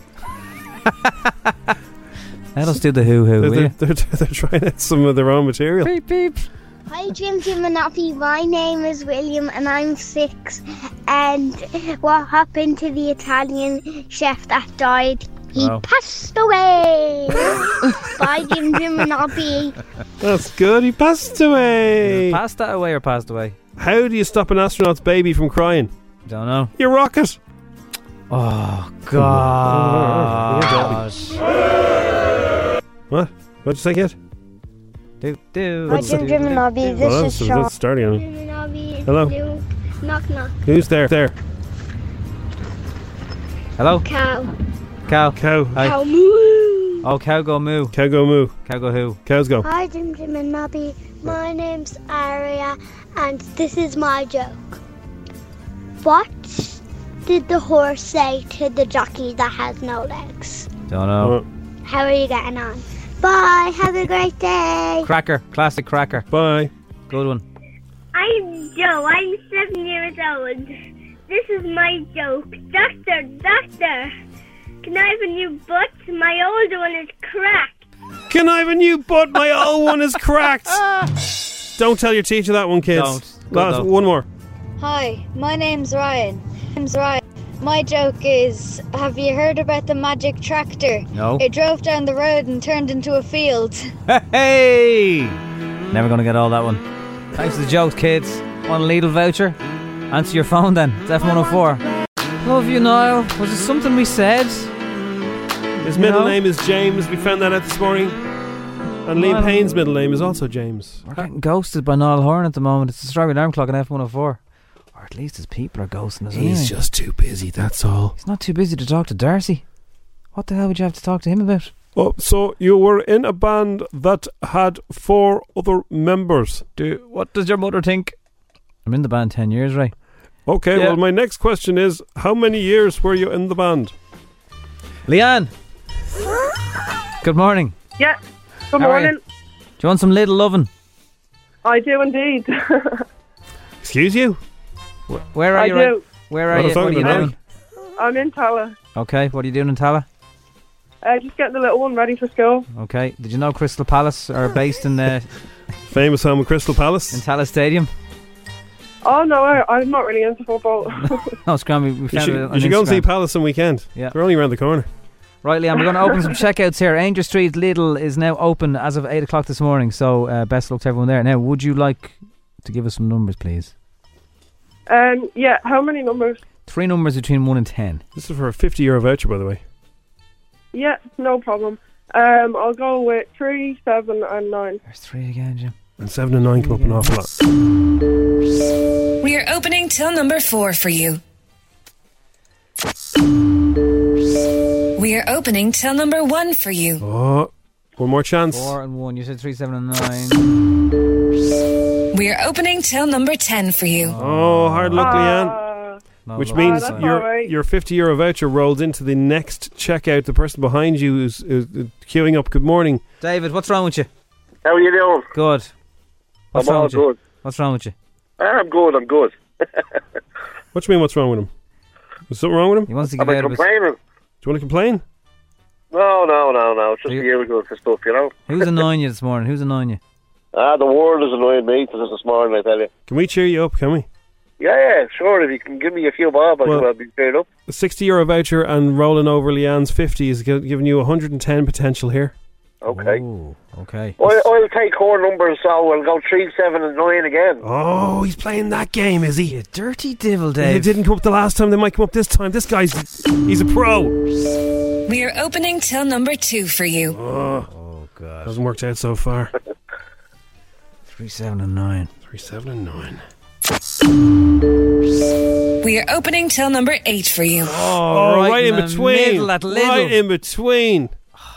Let us do the who. They're trying out some of their own material. Beep beep. Hi Jim and Nobby, my name is William and I'm 6 and what happened to the Italian chef that died? He passed away. Bye Jim and Nobby. That's good, he passed away. Passed that away or passed away? How do you stop an astronaut's baby from crying? Don't know. You rocket. Oh gosh. What? What'd you say, kid? Do. Hi Jim and Nobby, this is Sean. That's starting on. Jim and Nobby. Hello. Knock knock. Who's there? Hello? Cow. Cow. Hi. Cow moo. Oh, cow go moo. Cow go moo. Cow go who? Cows go. Hi Jim and Nobby, my name's Aria and this is my joke. What did the horse say to the jockey that has no legs? Don't know. How are you getting on? Bye, have a great day. Cracker. Classic cracker. Bye. Good one. I'm Joe, I'm 7 years old. This is my joke. Doctor, can I have a new butt? My old one is cracked. Can I have a new butt? My old one is cracked. Don't tell your teacher that one, kids. Don't. One more. Hi, my name's Ryan. My joke is, have you heard about the magic tractor? No. It drove down the road and turned into a field. Hey! Never gonna get all that one. Thanks for the jokes, kids. Want a Lidl voucher? Answer your phone then. It's F104. Love you, Niall. Was it something we said? His middle name is James. We found that out this morning. And Liam Payne's middle name is also James. We're getting ghosted by Niall Horan at the moment. It's the Strawberry Alarm Clock on F104. Or at least his people are ghosting us. He's just too busy, that's all. He's not too busy to talk to Darcy. What the hell would you have to talk to him about? Oh, so you were in a band that had 4 other members. What does your mother think? I'm in the band 10 years, Ray. Okay, well, my next question is, how many years were you in the band? Leanne! Good morning. Yeah, good How are morning. you? Do you want some little lovin'? I do indeed. Excuse you? Where are you? I do. Where are you? What are you doing? I'm in Tala. Okay, what are you doing in Tala? Just getting the little one ready for school. Okay, did you know Crystal Palace are based in famous home of Crystal Palace? In Tala Stadium? Oh no, I'm not really into football. No, it's grand. We found it on you should go and see Instagram. Palace on weekend. Yeah. They're only around the corner. Right, Liam, we're going to open some checkouts here. Angel Street Lidl is now open as of 8 o'clock this morning, so best of luck to everyone there. Now, would you like to give us some numbers, please? Yeah, how many numbers? 3 numbers between 1 and 10. This is for a €50 voucher, by the way. Yeah, no problem. I'll go with 3, 7, and 9. There's 3 again, Jim. And 7 and 9 come up an awful lot. We are opening till number 4 for you. We are opening till number 1 for you. Oh, one more chance. 4 and 1. You said 3, 7 and 9. We are opening till number 10 for you. Oh, hard luck, Leanne. Which means that's your all right. your €50 voucher rolls into the next checkout. The person behind you is queuing up. Good morning. David, what's wrong with you? How are you doing? Good. What's I'm wrong all with you? good. What's wrong with you? I'm good. What do you mean, what's wrong with him? Is something wrong with him? He wants to Am get I out of his... complaining? Do you want to complain? No. It's just the usual stuff, you know. Who's annoying you this morning? Who's annoying you? The world is annoying me this morning, I tell you. Can we cheer you up, can we? Yeah, sure. If you can give me a few bob, I'll be cheered up. A €60 voucher and rolling over Leanne's 50 is giving you 110 potential here. Okay. Ooh, okay. I'll take core numbers, so I'll go 3, 7 and 9 again. Oh, he's playing that game, is he? You dirty devil, Dave. They didn't come up the last time, they might come up this time. This guy's, he's a pro. We are opening till number 2 for you. Oh God. Hasn't worked out so far. 3, 7 and 9. 3, 7 and 9. We are opening till number 8 for you. Oh, right in between. Right in between.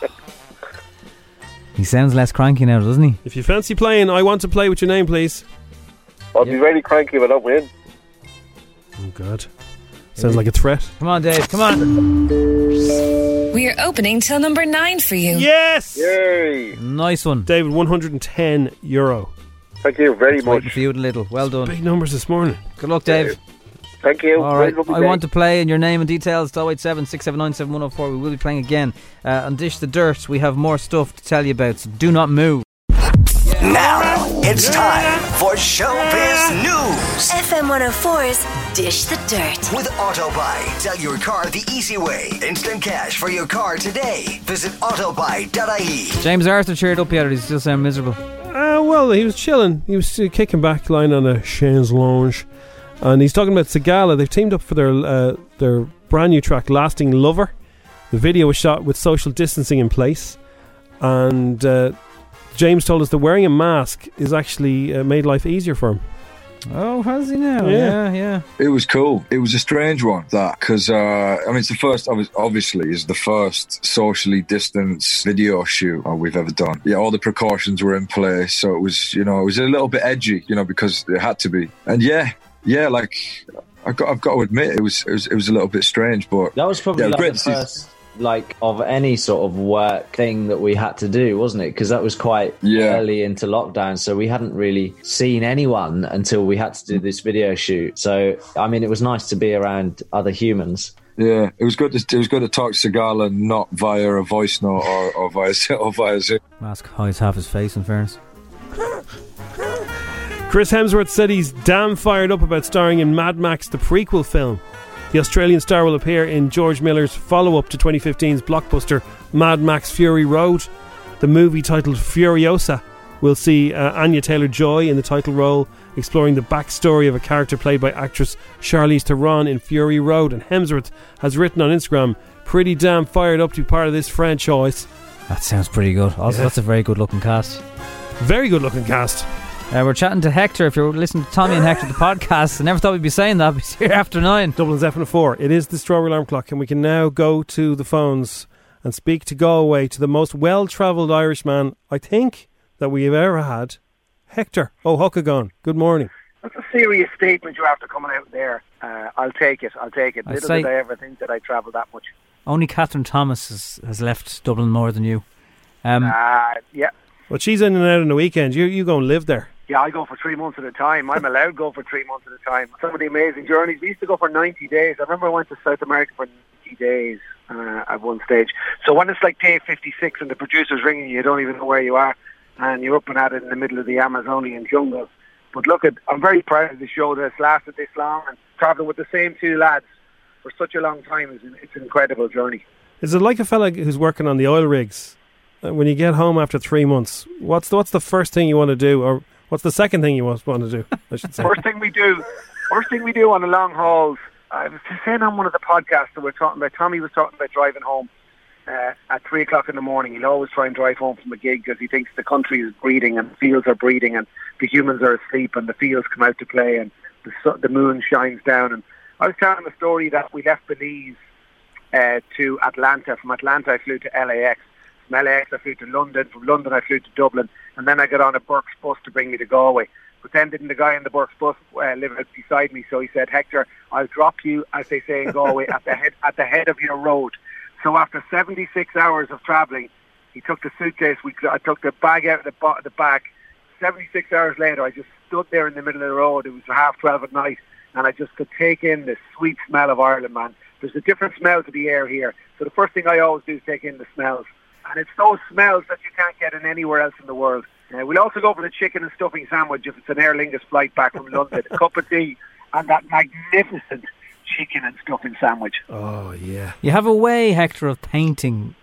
He sounds less cranky now, doesn't he? If you fancy playing, I want to play with your name, please. I'll be very cranky if I don't win. Oh, God. Sounds like a threat. Come on, Dave. Come on. We are opening till number 9 for you. Yes! Yay! Nice one. David, €110. Thank you very much. Waiting for you a little. Well done. Big numbers this morning. Good luck, Dave. Thank you. All right. I want to play, and your name and details, 087 679 7104. We will be playing again. On Dish the Dirt, we have more stuff to tell you about, so do not move. Now it's time for Showbiz News. FM 104's Dish the Dirt. With Autobuy. Sell your car the easy way. Instant cash for your car today. Visit autobuy.ie. James Arthur cheered up yet, or does he still sound miserable? Well, he was chilling. He was kicking back, lying on a chaise lounge. And he's talking about Sigala. They've teamed up for their brand new track, Lasting Lover. The video was shot with social distancing in place. And James told us that wearing a mask is actually made life easier for him. Oh, has he now? Yeah. It was cool. It was a strange one, that, because it's the first. Obviously, is the first socially distanced video shoot we've ever done. Yeah, all the precautions were in place, so it was, it was a little bit edgy, because it had to be. And yeah, like I've got to admit, it was a little bit strange, but that was probably the first. Of any sort of work thing that we had to do, wasn't it? Because that was quite early into lockdown, so we hadn't really seen anyone until we had to do this video shoot. So, it was nice to be around other humans. Yeah, it was good to talk to Sigala, not via a voice note or via Zoom. Mask hides half his face, in fairness. Chris Hemsworth said he's damn fired up about starring in Mad Max, the prequel film. The Australian star will appear in George Miller's follow-up to 2015's blockbuster Mad Max Fury Road. The movie, titled Furiosa, will see Anya Taylor-Joy in the title role, exploring the backstory of a character played by actress Charlize Theron in Fury Road. And Hemsworth has written on Instagram, pretty damn fired up to be part of this franchise. That sounds pretty good. Also, that's a very good-looking cast. Very good-looking cast. We're chatting to Hector. If you're listening to Tommy and Hector, the podcast, I never thought we'd be saying that, but he's here after 9. Dublin's FM4. It is the Strawberry Alarm Clock, and we can now go to the phones and speak to Galway, to the most well-travelled Irishman, I think, that we have ever had, Hector O'Huckagon. Good morning. That's a serious statement you have to come out there. I'll take it. Little did I ever think that I'd travel that much. Only Catherine Thomas has left Dublin more than you. Yeah. Well, she's in and out on the weekend. You go and live there. Yeah, I go for 3 months at a time. I'm allowed to go for 3 months at a time. Some of the amazing journeys. We used to go for 90 days. I remember I went to South America for 90 days at one stage. So when it's like day 56 and the producer's ringing you don't even know where you are, and you're up and at it in the middle of the Amazonian jungle. But look, I'm very proud of the show that it's lasted this long, and travelling with the same two lads for such a long time, it's an incredible journey. Is it like a fella who's working on the oil rigs? When you get home after 3 months, what's the first thing you want to do, or what's the second thing you want to do, I should say? First thing we do on the long hauls, I was just saying on one of the podcasts that we're talking about, Tommy was talking about driving home. at 3 o'clock in the morning. He'll always try and drive home from a gig because he thinks the country is breathing and the fields are breathing and the humans are asleep and the fields come out to play and the moon shines down. And I was telling him a story that we left Belize to Atlanta. From Atlanta I flew to LAX. From LAX I flew to London. From London I flew to Dublin. And then I got on a Burke's bus to bring me to Galway. But then didn't the guy in the Burke's bus live out beside me? So he said, Hector, I'll drop you, as they say in Galway, at the head of your road. So after 76 hours of travelling, he took the suitcase. I took the bag out of the back. 76 hours later, I just stood there in the middle of the road. It was 12:30 at night, and I just could take in the sweet smell of Ireland, man. There's a different smell to the air here. So the first thing I always do is take in the smells. And it's those smells that you can't get in anywhere else in the world. We'll also go for the chicken and stuffing sandwich if it's an Aer Lingus flight back from London. A cup of tea and that magnificent chicken and stuffing sandwich. Oh, yeah. You have a way, Hector, of painting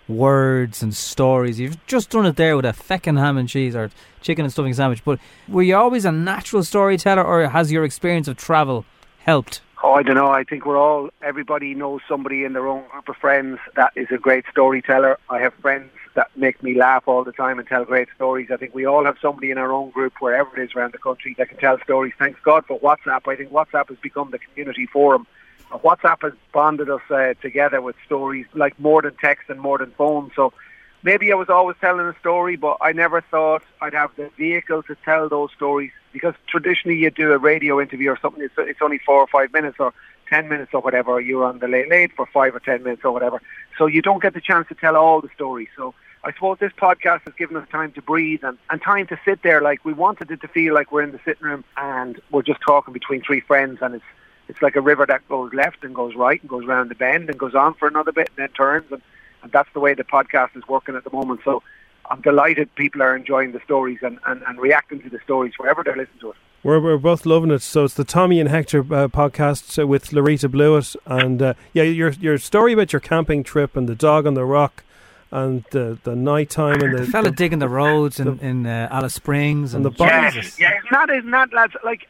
words and stories. You've just done it there with a feckin' ham and cheese or chicken and stuffing sandwich. But were you always a natural storyteller, or has your experience of travel helped? Oh, I don't know. I think everybody knows somebody in their own group of friends that is a great storyteller. I have friends that make me laugh all the time and tell great stories. I think we all have somebody in our own group, wherever it is around the country, that can tell stories. Thanks God for WhatsApp. I think WhatsApp has become the community forum. WhatsApp has bonded us together with stories, like more than text and more than phone. So maybe I was always telling a story, but I never thought I'd have the vehicle to tell those stories, because traditionally you do a radio interview or something, it's only 4 or 5 minutes or 10 minutes or whatever, or you're on the late for 5 or 10 minutes or whatever. So you don't get the chance to tell all the stories. So I suppose this podcast has given us time to breathe and time to sit there. Like, we wanted it to feel like we're in the sitting room and we're just talking between three friends, and it's like a river that goes left and goes right and goes round the bend and goes on for another bit and then turns, and that's the way the podcast is working at the moment. So I'm delighted people are enjoying the stories and reacting to the stories wherever they're listening to it. We're both loving it. So it's the Tommy and Hector podcast with Larita Blewett, and your story about your camping trip and the dog on the rock and the night time and the fella digging the roads in Alice Springs and the boxes. Yeah, isn't that, lads? Like,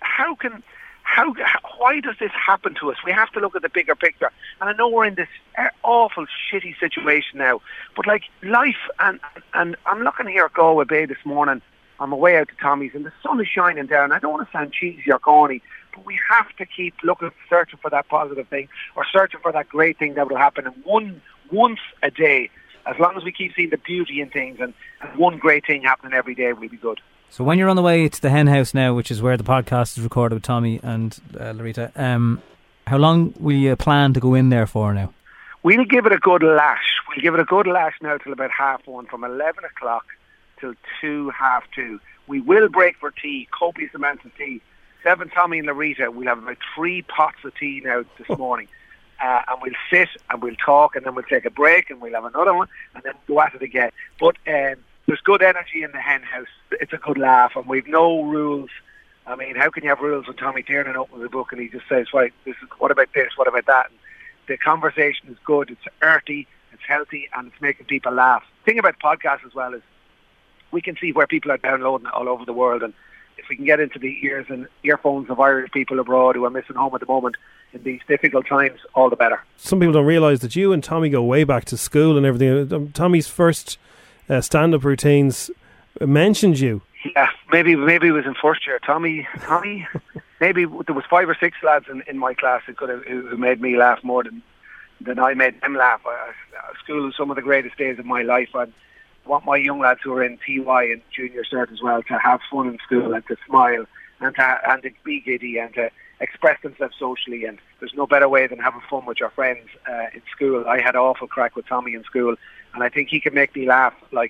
why does this happen to us? We have to look at the bigger picture. And I know we're in this awful, shitty situation now, but like life, and I'm looking here at Galway Bay this morning on my way out to Tommy's, and the sun is shining down. I don't want to sound cheesy or corny, but we have to keep looking, searching for that positive thing, or searching for that great thing that will happen. And once a day, as long as we keep seeing the beauty in things, and one great thing happening every day, we'll be good. So when you're on the way to the hen house now, which is where the podcast is recorded with Tommy and Larita, how long will you plan to go in there for now? We'll give it a good lash. We'll give it a good lash now till about 1:30, from 11 o'clock till 2, 2:30. We will break for tea, copious amounts of tea. 7, Tommy and Larita, we'll have about 3 pots of tea now this morning. And we'll sit and we'll talk, and then we'll take a break and we'll have another one, and then go at it again. But there's good energy in the hen house. It's a good laugh, and we've no rules. I mean, how can you have rules when Tommy Tiernan opens the book and he just says, right, what about this, what about that? And the conversation is good, it's earthy, it's healthy, and it's making people laugh. The thing about podcasts as well is we can see where people are downloading it all over the world, and if we can get into the ears and earphones of Irish people abroad who are missing home at the moment in these difficult times, all the better. Some people don't realise that you and Tommy go way back to school and everything. Tommy's first stand-up routines mentioned you. Yeah, maybe it was in first year. Tommy, maybe there was 5 or 6 lads in my class who made me laugh more than I made them laugh. School was some of the greatest days of my life, and I want my young lads who are in TY and junior cert as well to have fun in school and to smile and to be giddy and to express themselves socially. And there's no better way than having fun with your friends in school. I had awful crack with Tommy in school, and I think he can make me laugh like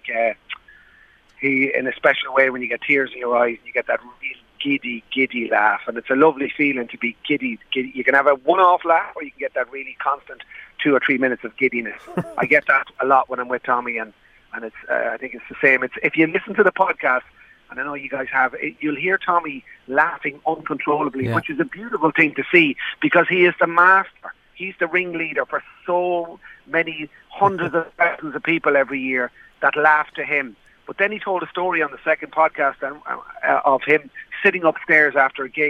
he in a special way when you get tears in your eyes and you get that real giddy laugh. And it's a lovely feeling to be giddy. You can have a one-off laugh, or you can get that really constant 2 or 3 minutes of giddiness. I get that a lot when I'm with Tommy, and it's I think it's the same. It's if you listen to the podcast, and I know you guys have, you'll hear Tommy laughing uncontrollably, which is a beautiful thing to see, because he is the master. He's the ringleader for so many hundreds of thousands of people every year that laugh to him. But then he told a story on the second podcast of him sitting upstairs after a gig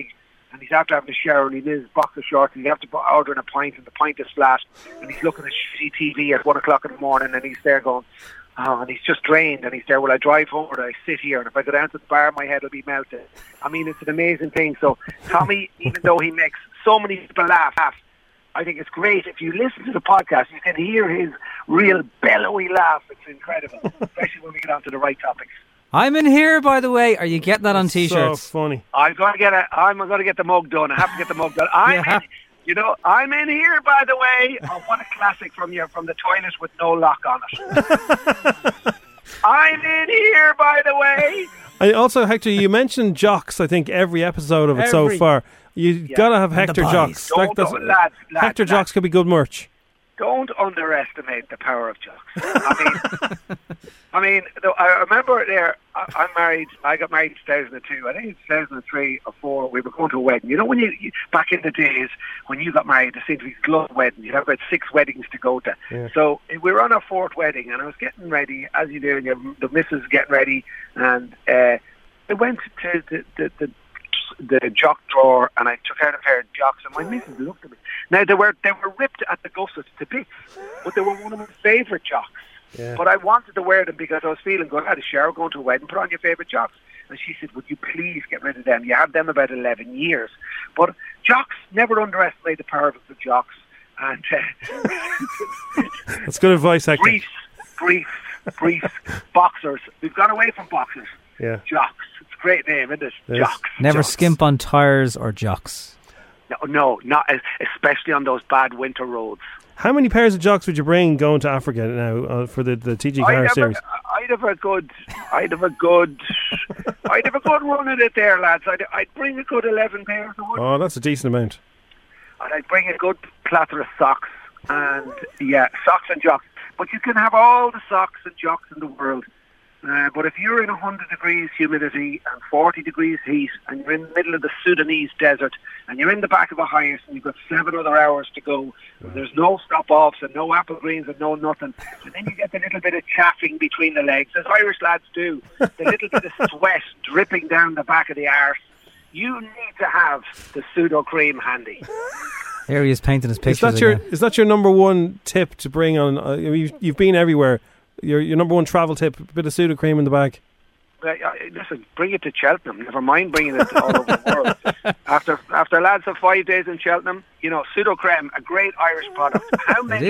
and he's after having a shower, and he's in his boxer shorts, and he's after ordering a pint, and the pint is flat, and he's looking at shitty TV at 1 o'clock in the morning, and he's there going, oh, and he's just drained, and he's there, will I drive home or do I sit here? And if I go down to the bar, my head will be melted. I mean, it's an amazing thing. So Tommy, even though he makes so many people laugh, I think it's great. If you listen to the podcast, you can hear his real bellowy laugh. It's incredible, especially when we get onto the right topics. I'm in here, by the way. Are you getting that on T-shirts? So funny. I'm going to get the mug done. I have to get the mug done. I'm in here, by the way. Oh, what a classic from the toilet with no lock on it. I'm in here, by the way. And also, Hector, you mentioned jocks, I think, every episode of it so far. You got to have Hector jocks. Hector jocks could be good merch. Don't underestimate the power of jocks. I mean, I remember I'm married. I got married in 2002. I think it's 2003 or 4. We were going to a wedding. You know, when you back in the days when you got married, there seemed to be glove weddings. You have about 6 weddings to go to. Yeah. So we were on our 4th wedding, and I was getting ready, as you do, and the missus getting ready, and I went to the jock drawer, and I took out a pair of jocks, and my missus looked at me. Now they were ripped at the gussets to bits, but they were one of my favourite jocks. Yeah. But I wanted to wear them because I was feeling good. I had a shower, going to a wedding, put on your favourite jocks. And she said, would you please get rid of them? You had them about 11 years. But jocks, never underestimate the power of the jocks. And that's good advice, Hector. Briefs, boxers. We've gone away from boxers. Yeah. Jocks. It's a great name, isn't it? Yes. Jocks. Never jocks. skimp on tyres or jocks. No, not especially on those bad winter roads. How many pairs of jocks would you bring going to Africa now for the TG Car series? I'd have a good run at it there, lads. I'd bring a good 11 pairs. Oh, that's a decent amount. And I'd bring a good plethora of socks, and socks and jocks. But you can have all the socks and jocks in the world. But if you're in 100 degrees humidity and 40 degrees heat, and you're in the middle of the Sudanese desert, and you're in the back of a Hiace, and you've got 7 other hours to go, and there's no stop-offs and no apple greens and no nothing, and then you get the little bit of chaffing between the legs, as Irish lads do, the little bit of sweat dripping down the back of the arse, you need to have the Pseudo-Cream handy. There he is painting his pictures. Is that your number one tip to bring on? You've been everywhere. Your number one travel tip, a bit of Pseudo-Cream in the bag. Listen, bring it to Cheltenham. Never mind bringing it all over the world. After lads have 5 days in Cheltenham, Pseudo-Cream, a great Irish product. How many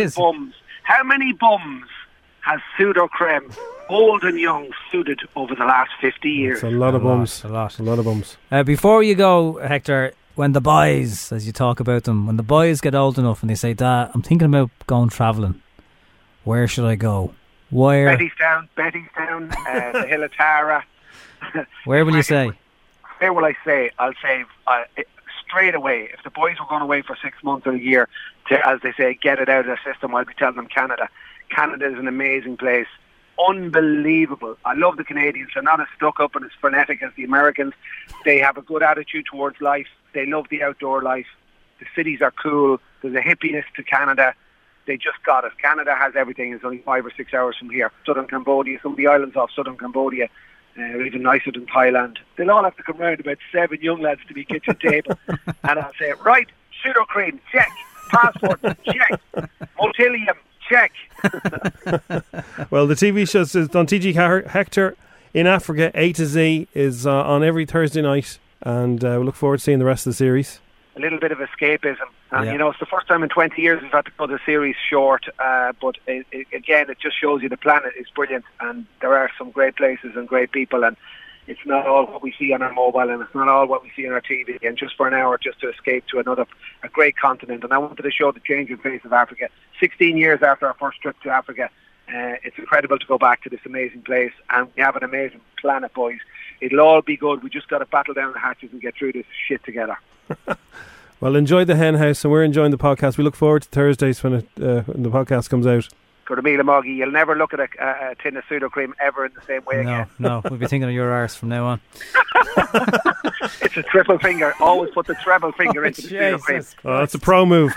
bums has Pseudo-Cream, old and young, suited over the last 50 years? It's a lot of bums. A lot of bums. Before you go, Hector, when the boys, as you talk about them, when the boys get old enough and they say, Dad, I'm thinking about going travelling, where should I go? Where? Bettystown, the Hill of Tara. Where will you say? Where will I say? I'll say straight away. If the boys were going away for 6 months or a year to, as they say, get it out of their system, I'll be telling them Canada. Canada is an amazing place. Unbelievable. I love the Canadians. They're not as stuck up and as frenetic as the Americans. They have a good attitude towards life. They love the outdoor life. The cities are cool. There's a hippiness to Canada. They just got it. Canada has everything. It's only 5 or 6 hours from here. Southern Cambodia, some of the islands off Southern Cambodia, are even nicer than Thailand. They'll all have to come round about 7 young lads to be kitchen table. And I'll say, right, Pseudo-Cream, check. Passport, check. Motilium, check. Well, the TV show is on TG Hector in Africa. A to Z is on every Thursday night, and we look forward to seeing the rest of the series. A little bit of escapism. And, it's the first time in 20 years we've had to cut the series short. But again, it just shows you the planet is brilliant. And there are some great places and great people. And it's not all what we see on our mobile, and it's not all what we see on our TV. And just for an hour, just to escape to a great continent. And I wanted to show the changing face of Africa. 16 years after our first trip to Africa, it's incredible to go back to this amazing place. And we have an amazing planet, boys. It'll all be good. We just got to battle down the hatches and get through this shit together. Well, enjoy the hen house, and we're enjoying the podcast. We look forward to Thursdays when the podcast comes out. Gurmila Moggy, you'll never look at a tin of Pseudo-Cream ever in the same way again. No, we'll be thinking of your arse from now on. It's a triple finger. Always put the treble finger into the Pseudo-Cream. Oh, that's a pro move.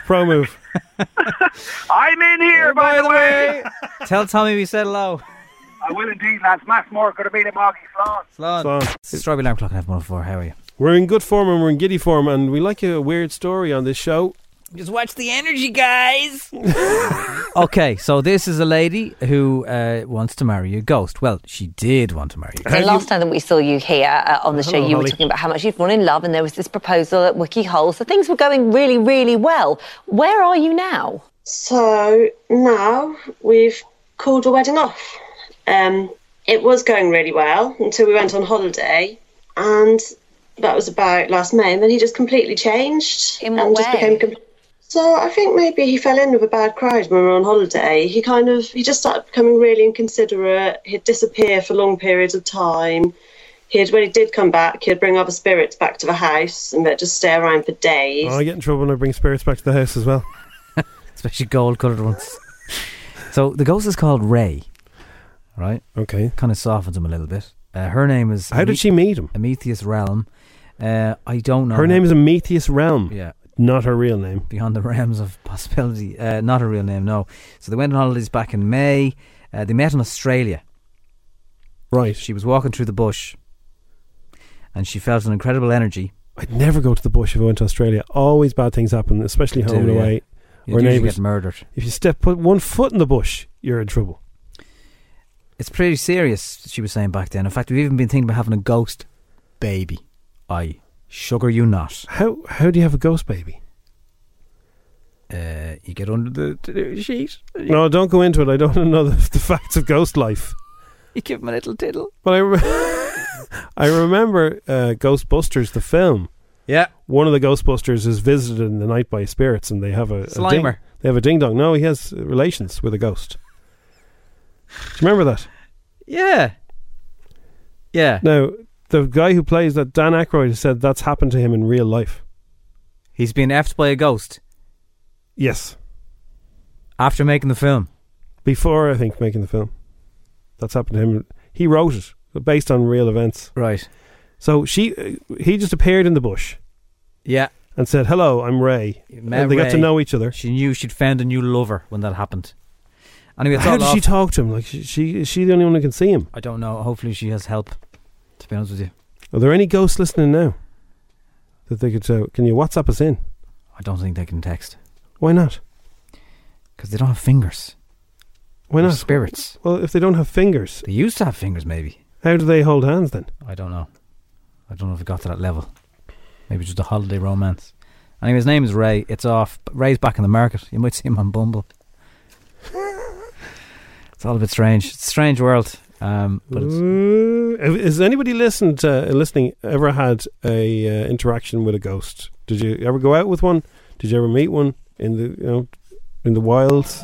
I'm in here, by the way. Tell Tommy we said hello. I will indeed, lads. Mass more, Gurmila Moggy, Slán. It's Strawberry Alarm Clock at F104. How are you? We're in good form and we're in giddy form, and we like a weird story on this show. Just watch the energy, guys. Okay, so this is a lady who wants to marry a ghost. Well, she did want to marry a ghost. The last time that we saw you here on the show, you were talking about how much you'd fallen in love, and there was this proposal at WikiHole. So things were going really, really well. Where are you now? So now we've called a wedding off. It was going really well until we went on holiday, and that was about last May, and then he just completely changed. In what way? So I think maybe he fell in with a bad crowd when we were on holiday. He just started becoming really inconsiderate. He'd disappear for long periods of time. When he did come back, he'd bring other spirits back to the house and they'd just stay around for days. Oh, I get in trouble when I bring spirits back to the house as well. Especially gold-coloured ones. So the ghost is called Ray, right? Okay. Kind of softens him a little bit. Her name is... How did she meet him? Amethyst Realm. I don't know. Her name is Amethyst Realm. Yeah. Not her real name. Beyond the realms of possibility. Not her real name, no. So they went on holidays back in May. They met in Australia. Right. She was walking through the bush and she felt an incredible energy. I'd never go to the bush if I went to Australia. Always bad things happen, especially home and away. Or neighbours get murdered. If you put one foot in the bush, you're in trouble. It's pretty serious, she was saying back then. In fact, we've even been thinking about having a ghost baby. I sugar you not. How do you have a ghost baby? You get under the sheet. No, don't go into it. I don't know the facts of ghost life. You give him a little tiddle. But I remember Ghostbusters, the film. Yeah. One of the Ghostbusters is visited in the night by spirits, and they have a Slimer. They have a ding dong. No, he has relations with a ghost. Do you remember that? Yeah. Yeah. Now, the guy who plays that, Dan Aykroyd, said that's happened to him in real life. He's been effed by a ghost? Yes. After making the film? Before, I think, making the film. That's happened to him. He wrote it, based on real events. Right. So he just appeared in the bush. Yeah. And said, hello, I'm Ray. And they got to know each other. She knew she'd found a new lover when that happened. Anyway, how did she talk to him? Like, is she the only one who can see him? I don't know. Hopefully she has help, to be honest with you. Are there any ghosts listening now? That they could can you WhatsApp us in? I don't think they can text. Why not? Because they don't have fingers. Why not? Spirits. Well, if they don't have fingers. They used to have fingers, maybe. How do they hold hands then? I don't know. I don't know if it got to that level. Maybe just a holiday romance. Anyway, his name is Ray. It's off. Ray's back in the market. You might see him on Bumble. It's all a bit strange. It's a strange world. But has anybody listening ever had a interaction with a ghost? Did you ever go out with one? Did you ever meet one in the wilds?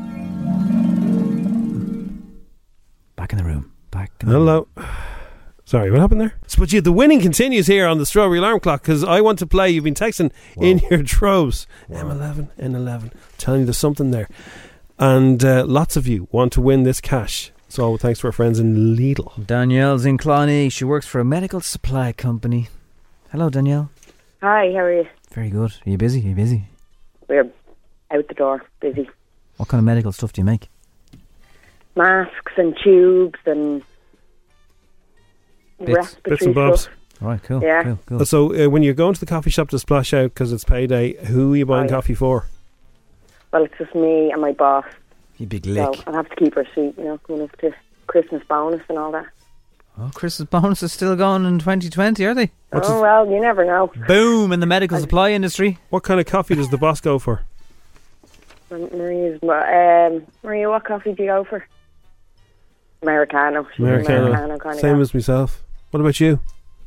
Back in the room. Hello. Sorry, what happened there? But the winning continues here on the Strawberry Alarm Clock, because I want to play. You've been texting in your droves. M11, N11. Telling you there's something there. And lots of you want to win this cash. So thanks to our friends in Lidl. Danielle's in Cloney. She works for a medical supply company. Hello, Danielle. Hi, how are you? Very good. Are you busy? We're out the door, busy. What kind of medical stuff do you make? Masks and tubes and respiratory bits and bobs. stuff. All right, cool. Yeah. Cool. So when you're going to the coffee shop to splash out because it's payday, who are you buying coffee for? Well, it's just me and my boss. You big lick. So I'll have to keep her sweet, coming up to Christmas bonus and all that. Oh, Christmas bonus is still going in 2020, are they? Well, you never know. Boom in the medical supply industry. What kind of coffee does the boss go for? Maria, what coffee do you go for? Americano. Americano kind of same as myself. What about you?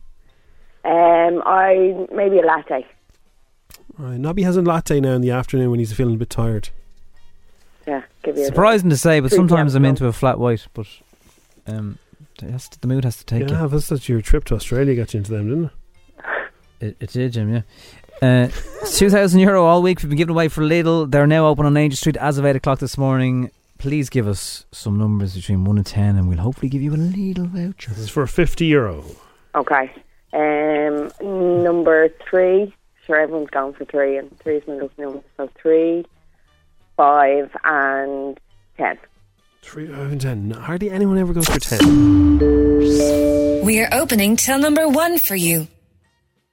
I maybe a latte. Right, Nobby has a latte now in the afternoon when he's feeling a bit tired. Yeah, give you surprising to say, but sometimes I'm into a flat white. But the mood has to take you. Yeah, that's your trip to Australia got you into them, didn't it? It did, Jim. Yeah. It's €2,000 all week. We've been giving away for Lidl. They're now open on Angel Street as of 8 o'clock this morning. Please give us some numbers between 1 and 10, and we'll hopefully give you a Lidl voucher. This is for €50. Okay. Number 3. Sure, everyone's going for 3, and 3 is my lucky number. So 3, 5, and 10. 3, 5, and 10. Hardly anyone ever goes for 10. We are opening till number 1 for you.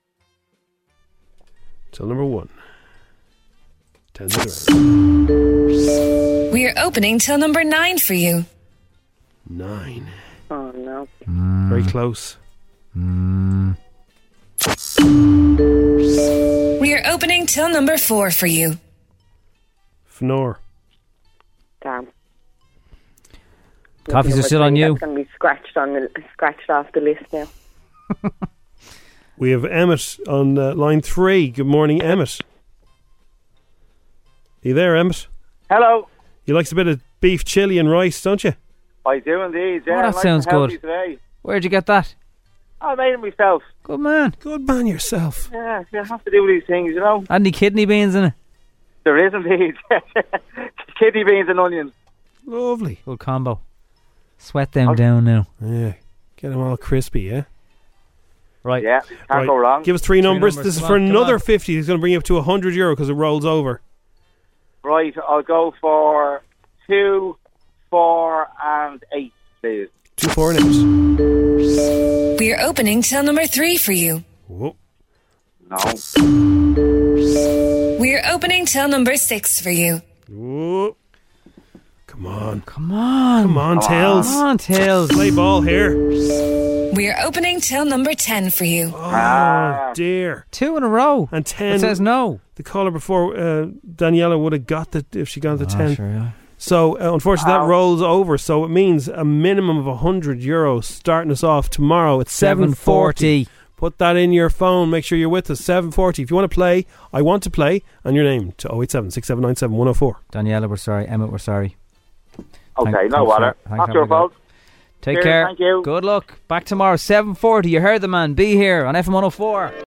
Till number 1. 10 to go. We are opening till number 9 for you. 9. Oh, no. Very close. We are opening till number 4 for you. Fnor. Damn. Coffees are still on you. That's going to be scratched off the list now. We have Emmett on line 3. Good morning, Emmett. Are you there, Emmett? Hello. You like a bit of beef chili and rice, don't you? I do indeed, yeah. Oh, that nice sounds and healthy good. Today. Where'd you get that? I made it myself. Good man. Good man yourself. Yeah, you have to do these things, you know. Any kidney beans in it? There is indeed. Kidney beans and onions. Lovely. Good combo. Sweat them down now. Yeah. Get them all crispy, yeah? Right. Yeah, can't go wrong. Give us three numbers. This is for another 50. He's going to bring you up to €100 because it rolls over. Right, I'll go for 2, 4 and 8, please. 2, 4 and 8. We are opening till number 3 for you. Whoa. No. We are opening till number 6 for you. Whoa. Come on. Come on. Come on, Tails. Come on, Tails. Play ball here. We are opening till number 10 for you. Oh, dear. 2 in a row. And 10. It says no. The caller before, Daniela, would have got that if she got the 10. Sure, yeah. So, unfortunately, that rolls over. So, it means a minimum of €100 starting us off tomorrow at 7:40. Put that in your phone. Make sure you're with us. 7:40. If you want to play, I want to play, and your name to 087 6797 104. Daniela, we're sorry. Emmett, we're sorry. Okay, no bother. Not your fault. Take Cheers, care. thank you. Good luck. Back tomorrow, 7:40. You heard the man. Be here on FM 104.